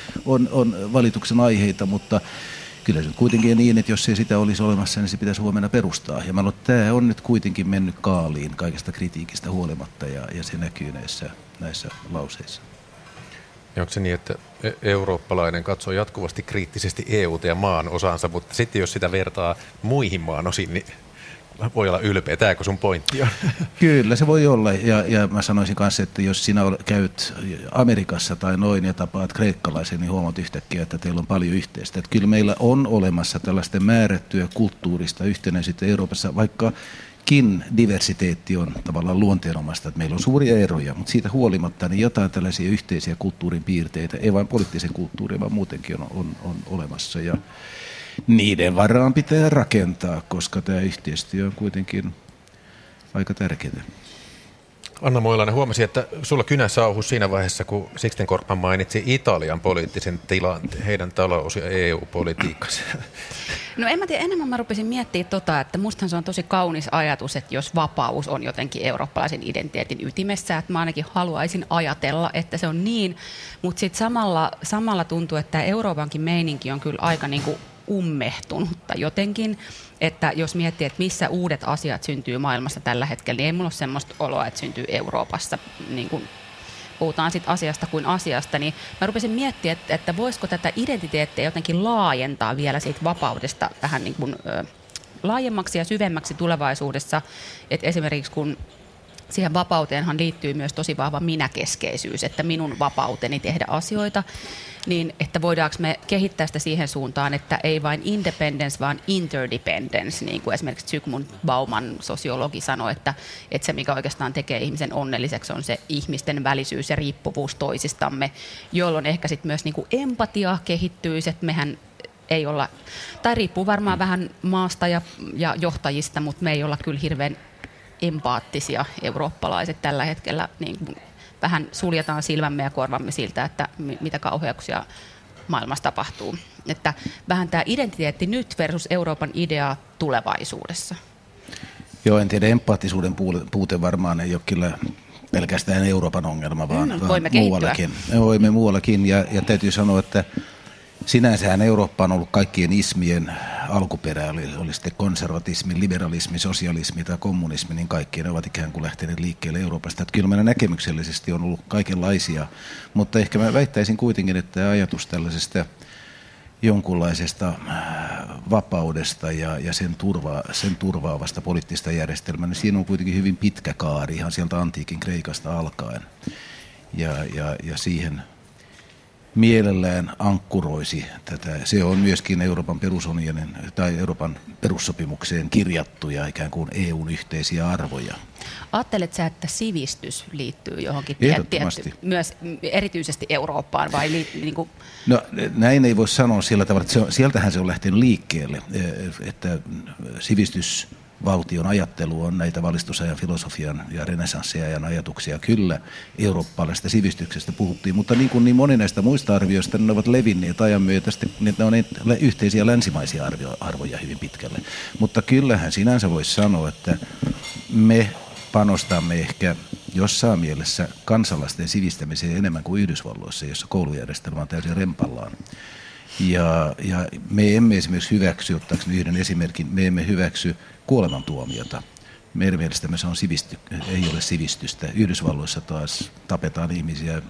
S6: on valituksen aiheita, mutta kyllä se kuitenkin niin, että jos ei sitä olisi olemassa, niin se pitäisi huomenna perustaa. Ja mä luulen, että tämä on nyt kuitenkin mennyt kaaliin kaikesta kritiikistä huolimatta ja se näkyy näissä lauseissa.
S3: Ja onko se niin, että eurooppalainen katsoo jatkuvasti kriittisesti EU:ta ja maan osansa, mutta sitten jos sitä vertaa muihin maan osiin, niin voi olla ylpeä. Tämäkö sun pointti on?
S6: Kyllä se voi olla ja mä sanoisin kanssa, että jos sinä käyt Amerikassa tai noin ja tapaat kreikkalaisen, niin huomaat yhtäkkiä, että teillä on paljon yhteistä. Että kyllä meillä on olemassa tällaista määrättyä kulttuurista yhtenäisyyttä Euroopassa, vaikkakin diversiteetti on tavallaan luonteenomaista, että meillä on suuria eroja, mutta siitä huolimatta niin jotain tällaisia yhteisiä kulttuurin piirteitä, ei vain poliittisen kulttuurin, vaan muutenkin on olemassa ja niiden varaan pitää rakentaa, koska tämä yhteistyö on kuitenkin aika tärkeää.
S3: Anna Moilainen, huomasi, että sulla kynä sauhus siinä vaiheessa, kun Sixten Korkman mainitsi Italian poliittisen tilanteen, heidän talous- ja EU-politiikkansa.
S4: No en mä tiedä, enemmän mä rupesin miettimään että mustahan se on tosi kaunis ajatus, että jos vapaus on jotenkin eurooppalaisen identiteetin ytimessä, että mä ainakin haluaisin ajatella, että se on niin, mutta sitten samalla tuntuu, että Euroopankin meininki on kyllä aika niin kuin ummehtunutta jotenkin, että jos miettii, että missä uudet asiat syntyy maailmassa tällä hetkellä, niin ei mulla ole semmoista oloa, että syntyy Euroopassa niin kuin puhutaan sit asiasta kuin asiasta, niin mä rupesin miettimään, että voisiko tätä identiteettiä jotenkin laajentaa vielä siitä vapaudesta vähän niin kuin laajemmaksi ja syvemmäksi tulevaisuudessa, että esimerkiksi kun siihen vapauteenhan liittyy myös tosi vahva minäkeskeisyys, että minun vapauteni tehdä asioita, niin että voidaanko me kehittää sitä siihen suuntaan, että ei vain independence, vaan interdependence, niin kuin esimerkiksi Zygmunt Bauman sosiologi sanoi, että se mikä oikeastaan tekee ihmisen onnelliseksi on se ihmisten välisyys ja riippuvuus toisistamme, jolloin ehkä sitten myös niin kuin empatia kehittyisi, että mehän ei olla, tai riippuu varmaan vähän maasta ja johtajista, mutta me ei olla kyllä hirveän empaattisia eurooppalaiset tällä hetkellä, niin kuin vähän suljetaan silmämme ja korvamme siltä, että mitä kauheuksia maailmassa tapahtuu. Että vähän tämä identiteetti nyt versus Euroopan idea tulevaisuudessa.
S6: Joo, en tiedä, empaattisuuden puute varmaan ei ole kyllä pelkästään Euroopan ongelma, vaan muuallakin. Voimme muuallakin, ja täytyy sanoa, että sinänsähän Eurooppa on ollut kaikkien ismien alkuperä, oli sitten konservatismi, liberalismi, sosialismi tai kommunismi, niin kaikki ne ovat ikään kuin lähteneet liikkeelle Euroopasta. Että kyllä meillä näkemyksellisesti on ollut kaikenlaisia, mutta ehkä mä väittäisin kuitenkin, että ajatus tällaisesta jonkunlaisesta vapaudesta ja sen turvaavasta poliittista järjestelmää, niin siinä on kuitenkin hyvin pitkä kaari ihan sieltä antiikin Kreikasta alkaen ja siihen mielellään ankkuroisi tätä. Se on myöskin Euroopan perusunionin tai Euroopan perussopimukseen kirjattuja ikään kuin EUn yhteisiä arvoja.
S4: Ajattelet sä, että sivistys liittyy johonkin
S6: tietty,
S4: myös erityisesti Eurooppaan vai niin kuin?
S6: No näin ei voi sanoa sillä tavalla, että sieltähän se on lähtenyt liikkeelle, että sivistysvaltion ajattelu on näitä valistusajan, filosofian ja renessanssiajan ajatuksia. Kyllä eurooppalaisesta sivistyksestä puhuttiin, mutta niin kuin niin moni näistä muista arvioista, ne ovat levinneet ajan myötä, niin ne on yhteisiä länsimaisia arvoja hyvin pitkälle. Mutta kyllähän sinänsä voisi sanoa, että me panostamme ehkä jossain mielessä kansalaisten sivistämiseen enemmän kuin Yhdysvalloissa, jossa koulujärjestelmä on täysin rempallaan. Ja me emme esimerkiksi hyväksy, ottaakseni yhden esimerkin, me emme hyväksy kuolemantuomiota. Meidän mielestämme se on ei ole sivistystä. Yhdysvalloissa taas tapetaan ihmisiä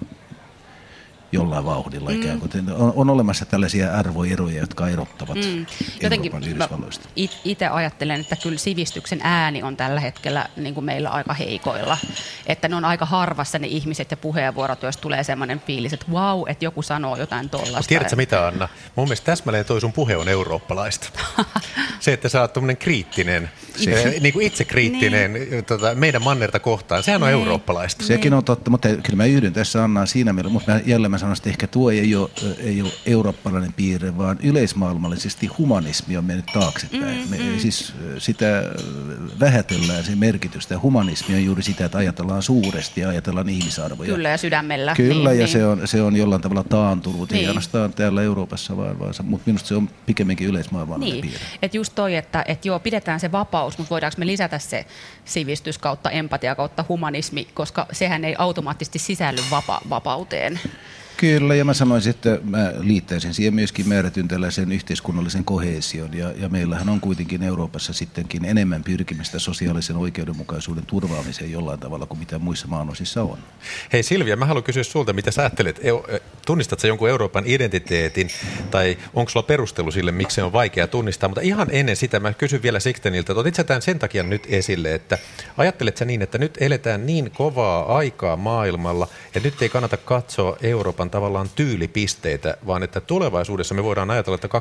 S6: jollain vauhdilla ikään kuin. On olemassa tällaisia arvoeroja, jotka erottavat Euroopan Yhdysvalloista.
S4: Itse ajattelen, että kyllä sivistyksen ääni on tällä hetkellä niin kuin meillä aika heikoilla. Että ne on aika harvassa ne ihmiset ja puheenvuorot, jos tulee semmoinen fiilis, että vau, että joku sanoo jotain tollaista.
S3: Tiedätkö mitä, Anna? Mun mielestä täsmälleen toi sun puhe on eurooppalaista. Se, että sä oot tommoinen kriittinen, niin kuin itse kriittinen meidän mannerta kohtaan, sehän on eurooppalaista.
S6: Sekin on totta, mutta kyllä mä yhdyn tässä Annaan siinä mielessä, mutta jälleen mä sanon, että ehkä tuo ei ole eurooppalainen piirre, vaan yleismaailmallisesti humanismi on mennyt taaksepäin. Siis sitä vähätellään sen merkitystä. Humanismi on juuri sitä, että ajatellaan suuresti ja ajatellaan ihmisarvoja.
S4: Kyllä, ja sydämellä.
S6: Kyllä, niin, ja se on jollain tavalla taantunut. Ei ainoastaan täällä Euroopassa, vaan mutta minusta se on pikemminkin yleismaailmallinen piirre.
S4: Että just toi, että joo, pidetään se vapaus, mutta voidaanko me lisätä se sivistys kautta empatia kautta humanismi, koska sehän ei automaattisesti sisälly vapauteen.
S6: Kyllä, ja mä sanoisin, että mä liittäisin siihen myöskin määrätyn tällaisen yhteiskunnallisen koheesion, ja meillähän on kuitenkin Euroopassa sittenkin enemmän pyrkimistä sosiaalisen oikeudenmukaisuuden turvaamiseen jollain tavalla kuin mitä muissa maanosissa on.
S3: Hei Silvia, mä haluan kysyä sulta, mitä sä ajattelet, tunnistatko sä jonkun Euroopan identiteetin, tai onko sulla perustelu sille, miksi se on vaikea tunnistaa, mutta ihan ennen sitä mä kysyn vielä Sixteniltä, että otit sä tämän sen takia nyt esille, että ajattelet sä niin, että nyt eletään niin kovaa aikaa maailmalla, että nyt ei kannata katsoa Euroopan tavallaan tyylipisteitä, vaan että tulevaisuudessa me voidaan ajatella, että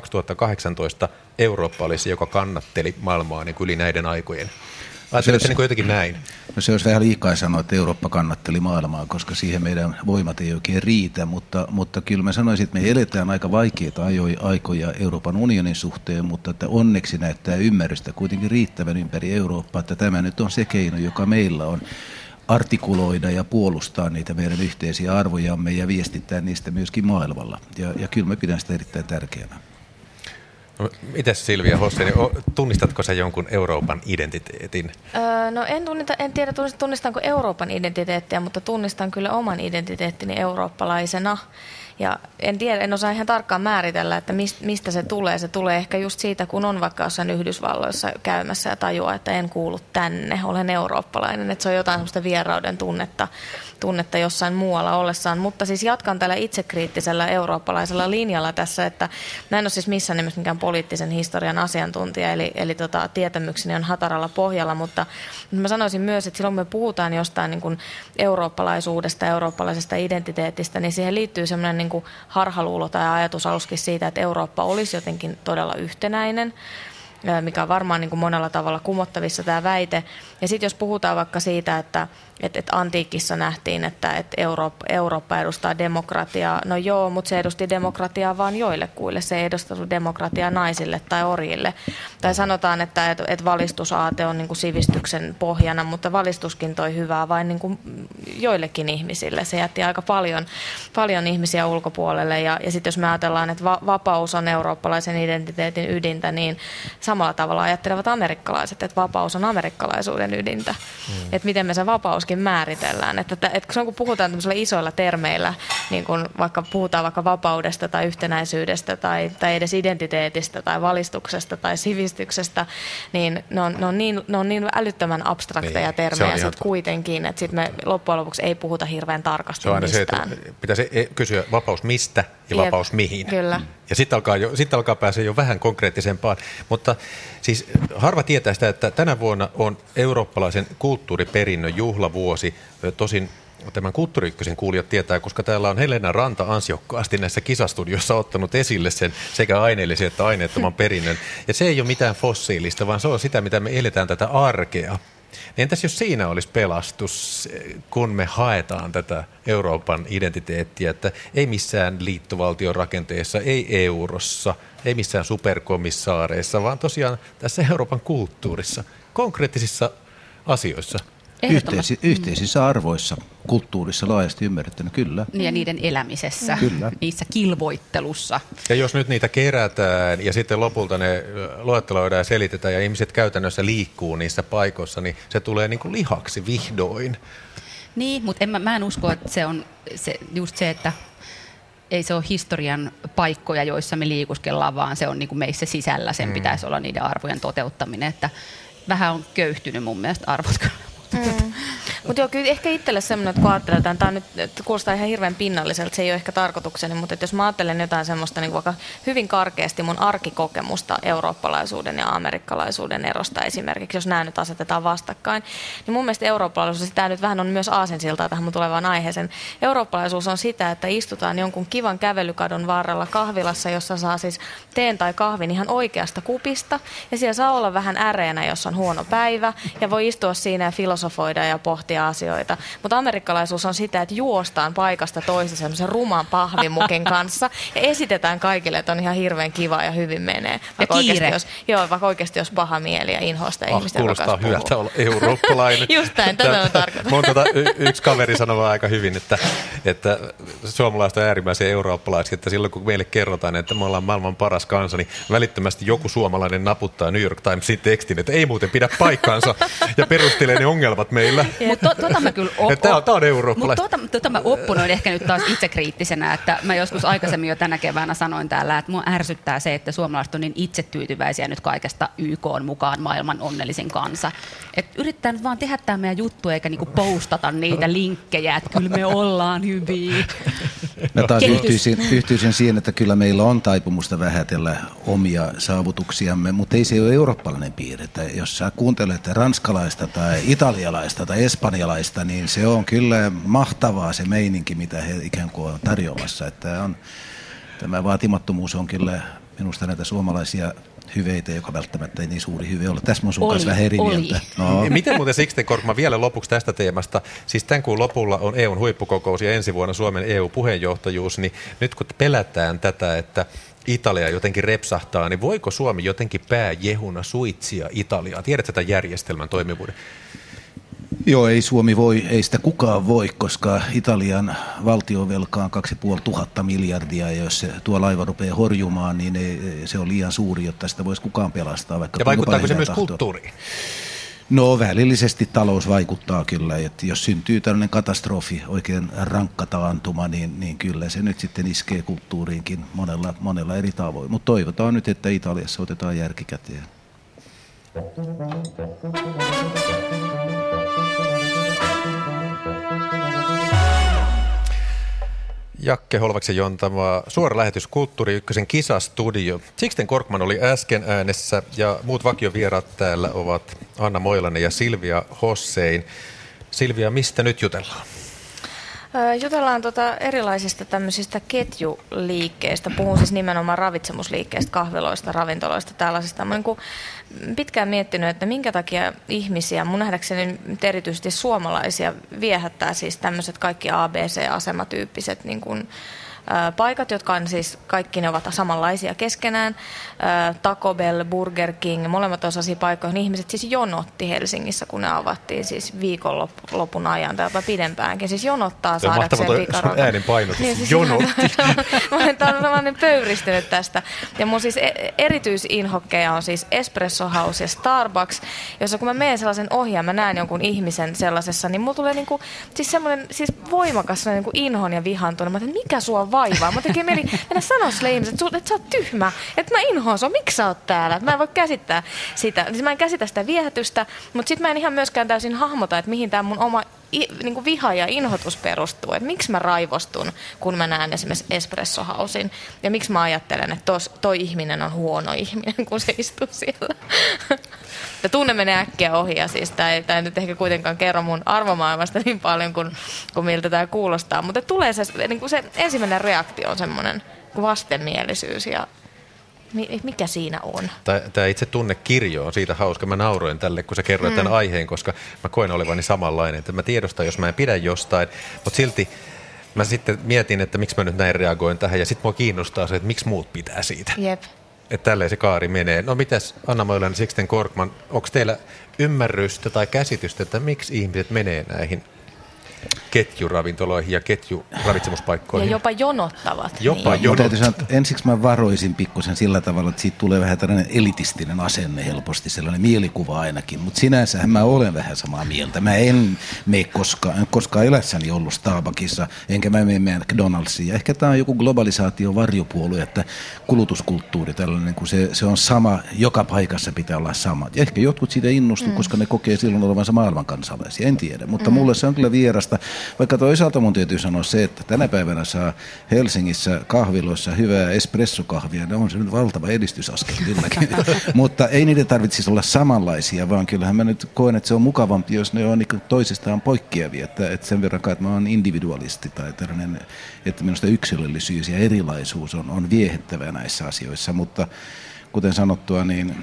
S3: 2018 Eurooppa olisi, joka kannatteli maailmaa niin yli näiden aikojen. Ajattelette niin jotenkin näin?
S6: No se olisi vähän liikaa sanoa, että Eurooppa kannatteli maailmaa, koska siihen meidän voimat ei oikein riitä, mutta kyllä mä sanoisin, että me eletään aika vaikeita aikoja Euroopan unionin suhteen, mutta että onneksi näyttää ymmärrystä kuitenkin riittävän ympäri Eurooppaa, että tämä nyt on se keino, joka meillä on artikuloida ja puolustaa niitä meidän yhteisiä arvojamme ja viestittää niistä myöskin maailmalla. Ja kyllä mä pidän sitä erittäin tärkeänä.
S3: No, mites Silvia Hosseni, tunnistatko sä jonkun Euroopan identiteetin?
S5: No en tiedä tunnistanko Euroopan identiteettiä, mutta tunnistan kyllä oman identiteettini eurooppalaisena. Ja en osaa ihan tarkkaan määritellä, että mistä se tulee. Se tulee ehkä just siitä, kun on vaikka jossain Yhdysvalloissa käymässä ja tajuaa, että en kuulu tänne, olen eurooppalainen. Että se on jotain sellaista vierauden tunnetta jossain muualla ollessaan. Mutta siis jatkan tällä itsekriittisellä eurooppalaisella linjalla tässä, että mä en ole siis missään nimessä mikään poliittisen historian asiantuntija, eli tietämykseni on hataralla pohjalla, mutta mä sanoisin myös, että silloin kun me puhutaan jostain niin kuin eurooppalaisuudesta, eurooppalaisesta identiteetistä, niin siihen liittyy semmoinen niin kuin harhaluulo tai ajatus aluskin siitä, että Eurooppa olisi jotenkin todella yhtenäinen, mikä on varmaan niin kuin monella tavalla kumottavissa tämä väite. Ja sitten jos puhutaan vaikka siitä, että antiikissa nähtiin, että Eurooppa edustaa demokratiaa, no joo, mutta se edusti demokratiaa vaan joillekuille, se ei edustanut demokratiaa naisille tai orjille. Tai sanotaan, että valistusaate on niin kuin sivistyksen pohjana, mutta valistuskin toi hyvää vain niin kuin joillekin ihmisille. Se jätti aika paljon ihmisiä ulkopuolelle ja sitten jos me ajatellaan, että vapaus on eurooppalaisen identiteetin ydintä, niin samalla tavalla ajattelevat amerikkalaiset, että vapaus on amerikkalaisuuden ydintä. Että miten me se vapauskin määritellään. Että kun puhutaan tämmöisillä isoilla termeillä, niin kun vaikka puhutaan vaikka vapaudesta tai yhtenäisyydestä tai edes identiteetistä tai valistuksesta tai sivistyksestä, niin ne on niin älyttömän abstrakteja termejä sitten kuitenkin, että sitten me loppujen lopuksi ei puhuta hirveän tarkasti
S3: se on
S5: mistään.
S3: Se, että pitäisi kysyä vapaus mistä ja vapaus mihin.
S5: Kyllä.
S3: Ja sitten alkaa pääsee jo vähän konkreettisempaan. Mutta siis harva tietää sitä, että tänä vuonna on eurooppalaisen kulttuuriperinnön juhlavuosi. Tosin tämän Kulttuuri-Ykkösen kuulijat tietää, koska täällä on Helena Ranta ansiokkaasti näissä kisastudioissa ottanut esille sen sekä aineellisen että aineettoman perinnön. Ja se ei ole mitään fossiilista, vaan se on sitä, mitä me eletään tätä arkea. Niin entäs jos siinä olisi pelastus, kun me haetaan tätä Euroopan identiteettiä, että ei missään liittovaltion rakenteessa, ei eurossa, ei missään superkomissaareissa, vaan tosiaan tässä Euroopan kulttuurissa, konkreettisissa asioissa.
S6: Yhteisissä arvoissa, kulttuurissa laajasti ymmärrettynä, kyllä.
S4: Ja niiden elämisessä,
S6: kyllä.
S4: Niissä kilvoittelussa.
S3: Ja jos nyt niitä kerätään ja sitten lopulta ne luetteloidaan ja selitetään ja ihmiset käytännössä liikkuu niissä paikoissa, niin se tulee niin kuin lihaksi vihdoin.
S4: Niin, mutta mä en usko, että se on just se, että ei se ole historian paikkoja, joissa me liikuskellaan, vaan se on niin kuin meissä sisällä. Sen pitäisi olla niiden arvojen toteuttaminen, että vähän on köyhtynyt mun mielestä arvot.
S5: Mutta joo, kyllä ehkä itselle semmoinen, että kun ajatellaan, tämä nyt kuulostaa ihan hirveän pinnalliselta, se ei ole ehkä tarkoitukseni, mutta jos mä ajattelen jotain semmoista niin vaikka hyvin karkeasti mun arkikokemusta eurooppalaisuuden ja amerikkalaisuuden erosta esimerkiksi, jos nämä nyt asetetaan vastakkain, niin mun mielestä eurooppalaisuus, tämä nyt vähän on myös aasinsiltaa tähän mun tulevaan aiheeseen, eurooppalaisuus on sitä, että istutaan jonkun kivan kävelykadon varrella kahvilassa, jossa saa siis teen tai kahvin ihan oikeasta kupista, ja siellä saa olla vähän äreänä, jos on huono päivä, ja voi istua siinä ja filosofoida ja pohtia asioita. Mutta amerikkalaisuus on sitä, että juostaan paikasta toiseen semmoisen ruman pahvimukin kanssa ja esitetään kaikille, että on ihan hirveän kiva ja hyvin menee.
S4: Ja kiire.
S5: Vaikka oikeasti jos paha mieli ja inhoista ihmistä, joka
S3: kuulostaa hyvältä olla eurooppalainen.
S5: Just näin, tätä mä tarkoitan.
S3: Mun yksi kaveri sanoi aika hyvin, että suomalaiset on äärimmäisen eurooppalaisia, että silloin kun meille kerrotaan, että me ollaan maailman paras kansa, niin välittömästi joku suomalainen naputtaa New York Timesin tekstin, että ei muuten pidä paikkaansa ja perustelee ne ongelmat meillä.
S4: Mutta mä kyllä
S3: Tämä on eurooppalaista.
S4: Mutta mä opponoin ehkä nyt taas itsekriittisenä, että mä joskus aikaisemmin jo tänä keväänä sanoin täällä, että mua ärsyttää se, että suomalaiset on niin itsetyytyväisiä nyt kaikesta YK:n mukaan maailman onnellisin kansa. Että yritetään nyt vaan tehdä tämä meidän juttu eikä niinku postata niitä linkkejä, että kyllä me ollaan hyviä.
S6: Mä taas yhtyisin siihen, että kyllä meillä on taipumusta vähätellä omia saavutuksiamme, mutta ei se ole eurooppalainen piirre. Että jos sä kuuntelet ranskalaista tai italialaista tai espanjalaista, niin se on kyllä mahtavaa se meininki, mitä he ikään kuin on tarjoamassa. Että tämä vaatimattomuus on kyllä minusta näitä suomalaisia hyveitä, joka välttämättä ei niin suuri hyve ole. Tässä on sun kanssa vähän eri mieltä. No.
S3: Miten muuten Sixten Korkman vielä lopuksi tästä teemasta? Siis tämän kuun lopulla on EUn huippukokous ja ensi vuonna Suomen EU-puheenjohtajuus, niin nyt kun pelätään tätä, että Italia jotenkin repsahtaa, niin voiko Suomi jotenkin pääjehuna suitsia Italiaa? Tiedätkö tämän järjestelmän toimivuuden?
S6: Joo, ei Suomi voi, ei sitä kukaan voi, koska Italian valtionvelka on 2500 miljardia, ja jos se tuo laiva rupeaa horjumaan, niin se on liian suuri, jotta sitä voisi kukaan pelastaa. Vaikka
S3: ja vaikuttaako se myös kulttuuriin?
S6: No välillisesti talous vaikuttaa kyllä, että jos syntyy tällainen katastrofi, oikein rankka taantuma, niin kyllä se nyt sitten iskee kulttuuriinkin monella eri tavoin. Mutta toivotaan nyt, että Italiassa otetaan järki käteen.
S3: Jakke Holvaksen jontama suora lähetys Kulttuuri Ykkösen kisastudio. Sixten Korkman oli äsken äänessä ja muut vakiovieraat täällä ovat Anna Moilanen ja Silvia Hossein. Silvia, mistä nyt jutellaan?
S5: Jutellaan erilaisista tämmöisistä ketjuliikkeistä. Puhun siis nimenomaan ravitsemusliikkeistä, kahviloista, ravintoloista, tällaisista. Mä olen pitkään miettinyt, että minkä takia ihmisiä, mun nähdäkseni erityisesti suomalaisia, viehättää siis tämmöiset kaikki ABC-asematyyppiset niin kuin paikat, jotka on siis kaikki ne ovat samanlaisia keskenään. Taco Bell, Burger King, molemmat on sellaisia paikkoja, joihin ihmiset siis jonotti Helsingissä, kun ne avattiin siis viikonlopun ajan tai jopa pidempäänkin. Siis jonottaa saadakseen pikaruokaa.
S3: Äänen painotus,
S5: niin, siis
S3: jonotti.
S5: Mä olen tavallaan pöyristynyt tästä. Ja mun siis erityisinhokkeja on siis Espresso House ja Starbucks, jossa kun mä menen sellaisen ohi ja mä näen jonkun ihmisen sellaisessa, niin mulla tulee niinku, siis semmoinen siis voimakas niinku inhon ja vihan tunne. Mä ajattelin, mikä sua vaivaa? Mä tekee mieli mennä sanoa sille ihmiselle, että sä oot tyhmä, että mä inhoan sua, miksi sä oot täällä? Mä en voi käsittää sitä. Siis mä en käsitä sitä viehätystä, mutta sit mä en ihan myöskään täysin hahmota, että mihin tää mun oma niin viha ja inhotus perustuu. Että miksi mä raivostun, kun mä näen esimerkiksi Espresso Housen, ja miksi mä ajattelen, että toi ihminen on huono ihminen, kun se istuu siellä. Ja tunne menee äkkiä ohi, ja siis tämä ei nyt ehkä kuitenkaan kerro mun arvomaailmasta niin paljon kuin miltä tämä kuulostaa. Mutta tulee niin se ensimmäinen reaktio on semmoinen vastenmielisyys, ja mikä siinä on?
S3: Tämä itse tunnekirjo on siitä hauska. Mä nauroin tälle, kun sä kerroit tämän aiheen, koska mä koen olevani samanlainen. Että mä tiedostan, jos mä en pidä jostain, mutta silti mä sitten mietin, että miksi mä nyt näin reagoin tähän, ja sitten mua kiinnostaa se, että miksi muut pitää siitä.
S5: Jep.
S3: Että tälleen se kaari menee. No mitäs Anna Moilanen, Sixten Korkman, onko teillä ymmärrystä tai käsitystä, että miksi ihmiset menee näihin ketjuravintoloihin ja ketjuravitsemuspaikkoihin?
S5: Ja jopa jonottavat.
S6: Täytyy sanoa, että ensiksi mä varoisin pikkusen sillä tavalla, että siitä tulee vähän tällainen elitistinen asenne helposti, sellainen mielikuva ainakin, mutta sinänsähän mä olen vähän samaa mieltä. Mä en mene koskaan elässäni ollut Starbucksissa, enkä mä mene McDonald'siin. Ja ehkä tämä on joku globalisaation varjopuolue, että kulutuskulttuuri tällainen, kun se on sama, joka paikassa pitää olla sama. Ja ehkä jotkut siitä innostuu, koska ne kokee silloin olevansa maailman kansalaisia, en tiedä. Mutta mulle se on kyllä vierasta. Vaikka toisaalta mun täytyy sanoa se, että tänä päivänä saa Helsingissä kahviloissa hyvää espressokahvia. Ne on se nyt valtava edistysaskel kylläkin. Mutta ei niiden tarvitsisi olla samanlaisia, vaan kyllähän mä nyt koen, että se on mukavampi, jos ne on niin toisistaan poikkeavia. Että sen verran, että mä oon individualisti tai tällainen, että minusta yksilöllisyys ja erilaisuus on viehättävää näissä asioissa. Mutta kuten sanottua,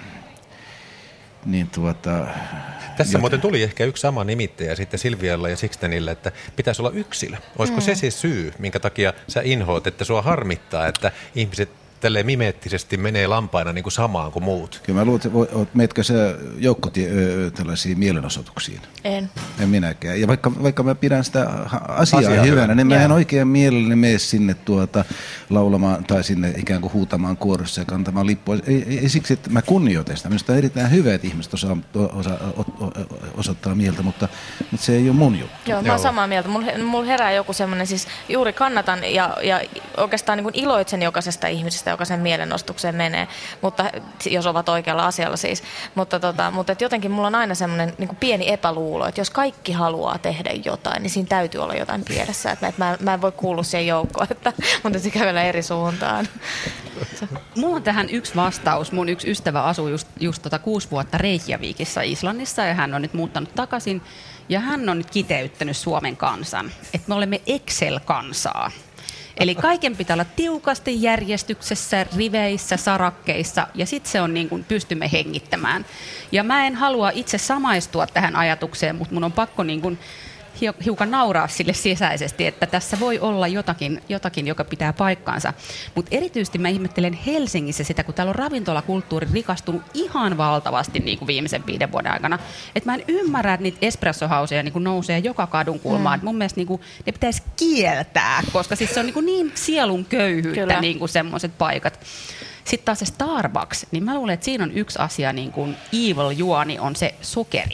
S3: Tässä muuten tuli ehkä yksi sama nimittäjä sitten Silvialla ja Sixtenillä, että pitäisi olla yksilö. Olisiko se siis syy, minkä takia sä inhoat, että sua harmittaa, että ihmiset tälleen mimeettisesti menee lampaina niin kuin samaan kuin muut?
S6: Kyllä mä luulen, että meetkö sä tällaisiin mielenosoituksiin?
S5: En
S6: minäkään. Ja vaikka mä pidän sitä asiaa hyvänä, niin mä en oikein mielelläni mene sinne laulamaan tai sinne ikään kuin huutamaan kuorossa ja kantamaan lippua. Ei siksi, että mä kunnioitan sitä. Minusta on erittäin hyvä, että ihmiset osoittaa mieltä, mutta se ei ole mun juttu.
S5: Joo, mä oon samaa mieltä. Mulla herää joku semmoinen, siis juuri kannatan ja oikeastaan niin kuin iloitsen jokaisesta ihmisestä, joka sen mielenostukseen menee, mutta jos ovat oikealla asialla siis. Mutta että jotenkin mulla on aina semmoinen niin kuin pieni epäluulo, että jos kaikki haluaa tehdä jotain, niin siinä täytyy olla jotain pielessä. Että mä en voi kuulua siihen joukkoon, että mun täytyy kävellä eri suuntaan.
S4: Mulla on tähän yksi vastaus. Mun yksi ystävä asuu just 6 vuotta Reykjavikissa Islannissa ja hän on nyt muuttanut takaisin ja hän on nyt kiteyttänyt Suomen kansan, että me olemme Excel-kansaa. Eli kaiken pitää olla tiukasti järjestyksessä, riveissä, sarakkeissa ja sitten se on niin kuin pystymme hengittämään. Ja mä en halua itse samaistua tähän ajatukseen, mutta mun on pakko niin kuin hiukan nauraa sille sisäisesti, että tässä voi olla jotakin joka pitää paikkaansa. Mutta erityisesti mä ihmettelen Helsingissä sitä, kun täällä on ravintolakulttuuri rikastunut ihan valtavasti niin kuin viimeisen 5 vuoden aikana. Että mä en ymmärrä, että niitä espressohauseja niin kuin nousee joka kadun kulmaan. Mun mielestä niin kuin, ne pitäisi kieltää, koska siis se on niin sielun köyhyyttä niin kuin semmoiset paikat. Sitten taas se Starbucks, niin mä luulen, että siinä on yksi asia, niin kuin evil juoni on se sokeri.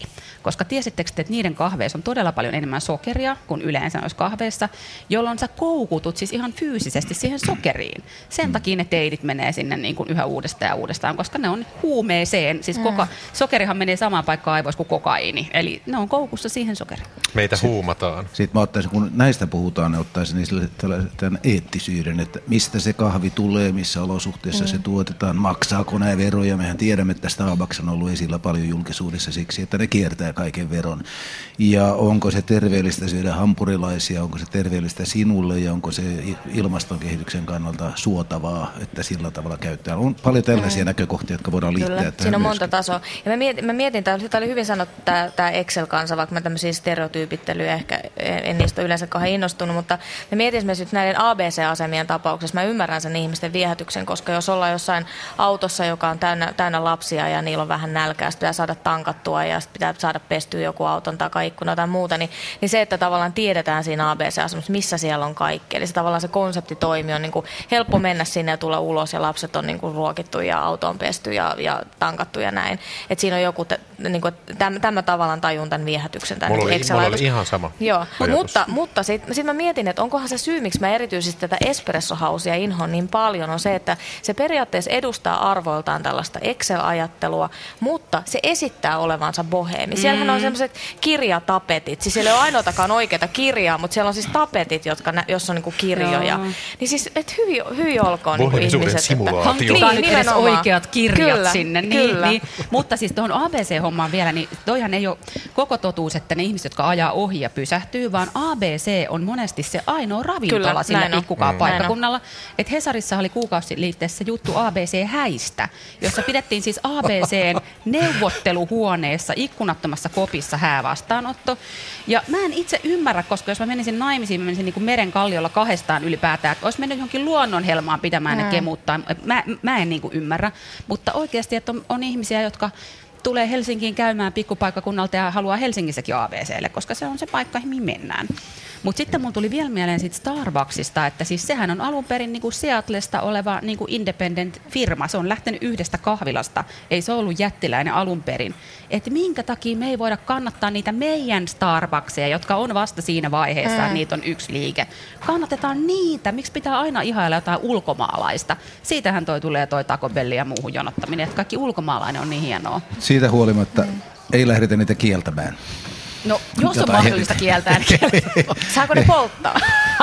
S4: koska tiesittekö, että niiden kahveissa on todella paljon enemmän sokeria kuin yleensä noissa kahveissa, jolloin sä koukutut siis ihan fyysisesti siihen sokeriin. Sen takia ne teidit menee sinne niin kuin yhä uudestaan ja uudestaan, koska ne on huumeeseen. Siis sokerihan menee samaan paikkaan aivoissa kuin kokaiini, eli ne on koukussa siihen sokeriin.
S3: Meitä huumataan.
S6: Sitten mä ottaisin, kun näistä puhutaan, ne ottaisin niille tämän eettisyyden, että mistä se kahvi tulee, missä olosuhteissa se tuotetaan, maksaako nämä veroja. Mehän tiedämme, että Starbucks on ollut esillä paljon julkisuudessa siksi, että ne kiertää kaiken veron. Ja onko se terveellistä syödä hampurilaisia, onko se terveellistä sinulle ja onko se ilmastonkehityksen kannalta suotavaa, että sillä tavalla käyttää. On paljon tällaisia näkökohtia, jotka voidaan liittää tähän.
S5: Siinä on monta tasoa. Ja mä mietin tämä oli hyvin sanottu tämä Excel-kansa, vaikka mä tämmöisiä stereotyypittelyjä ehkä en niistä yleensä kauhean innostunut, mutta mä mietin esimerkiksi nyt näiden ABC-asemien tapauksessa, mä ymmärrän sen ihmisten viehätyksen, koska jos ollaan jossain autossa, joka on täynnä lapsia ja niillä on vähän nälkää, sitten pitää saada tankattua ja sitten pitää saada pestyä joku auton takaikkuna tai muuta, niin se, että tavallaan tiedetään siinä ABC-asemassa, missä siellä on kaikki. Eli se tavallaan se konseptitoimi on niin kuin helppo mennä sinne ja tulla ulos ja lapset on niin kuin ruokittu ja auto on pesty ja tankattu ja näin. Että siinä on joku, niin kuin, tämä tavallaan tajun tämän viehätyksen.
S3: Mulla oli ihan sama.
S5: Joo, mutta sitten mä mietin, että onkohan se syy, miksi mä erityisesti tätä espressohausia inhoon niin paljon, on se, että se periaatteessa edustaa arvoiltaan tällaista Excel-ajattelua, mutta se esittää olevansa boheemi. Siellähän on sellaiset kirjatapetit, siis siellä ei ole ainoatakaan oikeita kirjaa, mutta siellä on siis tapetit, jossa on niinku kirjoja. Niin siis, että hyvin olkoon niinku ihmiset.
S4: Hankkitaan nyt edes oikeat kirjat sinne. Niin. Mutta siis tuohon ABC-hommaan vielä, niin toihan ei ole koko totuus, että ne ihmiset, jotka ajaa ohi ja pysähtyy, vaan ABC on monesti se ainoa ravintola sillä pikkupaikkakunnalla. Että Hesarissa oli kuukausiliitteessä juttu ABC-häistä, jossa pidettiin siis ABCn neuvotteluhuoneessa ikkunattomassa kopissa häävastaanotto. Ja mä en itse ymmärrä, koska jos mä menisin naimisiin, mä menisin niin kuin meren kalliolla kahdestaan ylipäätään, olisi mennyt johonkin luonnonhelmaan pitämään ne kemuttaa. Mä en niin kuin ymmärrä, mutta oikeasti, että on ihmisiä, jotka tulee Helsinkiin käymään pikkupaikkakunnalta ja haluaa Helsingissäkin ABClle, koska se on se paikka, mihin mennään. Mutta sitten mun tuli vielä mieleen siitä Starbucksista, että siis sehän on alun perin niinku Seattlesta oleva niinku independent-firma. Se on lähtenyt yhdestä kahvilasta, ei se ollut jättiläinen alun perin. Että minkä takia me ei voida kannattaa niitä meidän Starbucksia, jotka on vasta siinä vaiheessa, että niitä on yksi liike. Kannatetaan niitä. Miksi pitää aina ihailla jotain ulkomaalaista? Siitähän tulee Taco Bell ja muuhun jonottaminen, että kaikki ulkomaalainen on niin hienoa.
S6: Siitä huolimatta ei lähdetä niitä kieltämään.
S4: No, jos on mahdollista kieltää, niin
S5: saako ne polttaa?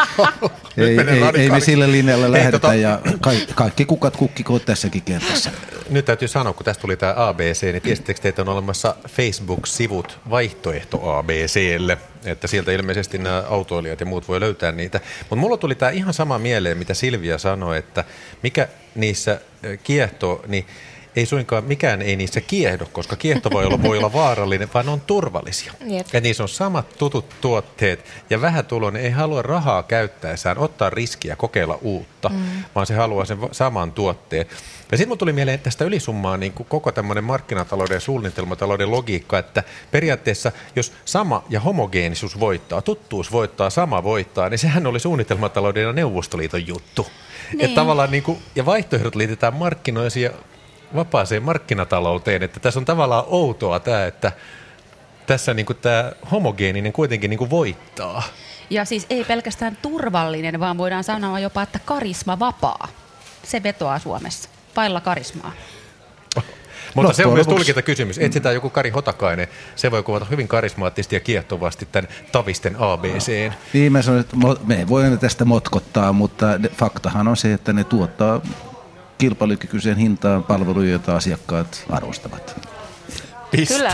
S6: Ei me sillä linjalla lähdetä ja kaikki kukat kukkikoot tässäkin kertassa.
S3: Nyt täytyy sanoa, kun tästä tuli tämä ABC, niin tiesittekö teitä on olemassa Facebook-sivut vaihtoehto ABClle, että sieltä ilmeisesti nämä autoilijat ja muut voi löytää niitä. Mutta mulla tuli tämä ihan sama mieleen, mitä Silvia sanoi, että mikä niissä kiehtoo, niin ei suinkaan mikään ei niissä kiehdo, koska kiehto voi olla vaarallinen, vaan ne on turvallisia. Ja niissä on samat tutut tuotteet ja vähätuloinen ei halua rahaa käyttäessään ottaa riskiä kokeilla uutta, vaan se haluaa sen saman tuotteen. Ja sitten mun tuli mieleen tästä ylisummaa niin kuin koko tämmöinen markkinatalouden ja suunnitelmatalouden logiikka, että periaatteessa jos sama ja homogeenisuus voittaa, tuttuus voittaa, sama voittaa, niin sehän oli suunnitelmatalouden ja Neuvostoliiton juttu. Niin. Että tavallaan niin kuin, ja vaihtoehdot liitetään markkinoisiin ja vapaaseen markkinatalouteen, että tässä on tavallaan outoa tämä, että tässä niin kuin tämä homogeeninen kuitenkin niin kuin voittaa.
S4: Ja siis ei pelkästään turvallinen, vaan voidaan sanoa jopa, että karisma vapaa. Se vetoaa Suomessa. Vailla karismaa.
S3: Mutta se on myös tulkintakysymys. Etsitään joku Kari Hotakainen. Se voi kuvata hyvin karismaattisesti ja kiehtovasti tämän Tavisten ABC:n.
S6: Niin mä sanoin, että me voimme tästä motkottaa, mutta faktahan on se, että ne tuottaa kilpailukykyiseen hintaan palveluja, joita asiakkaat arvostavat.
S3: Piste.
S5: Kyllä,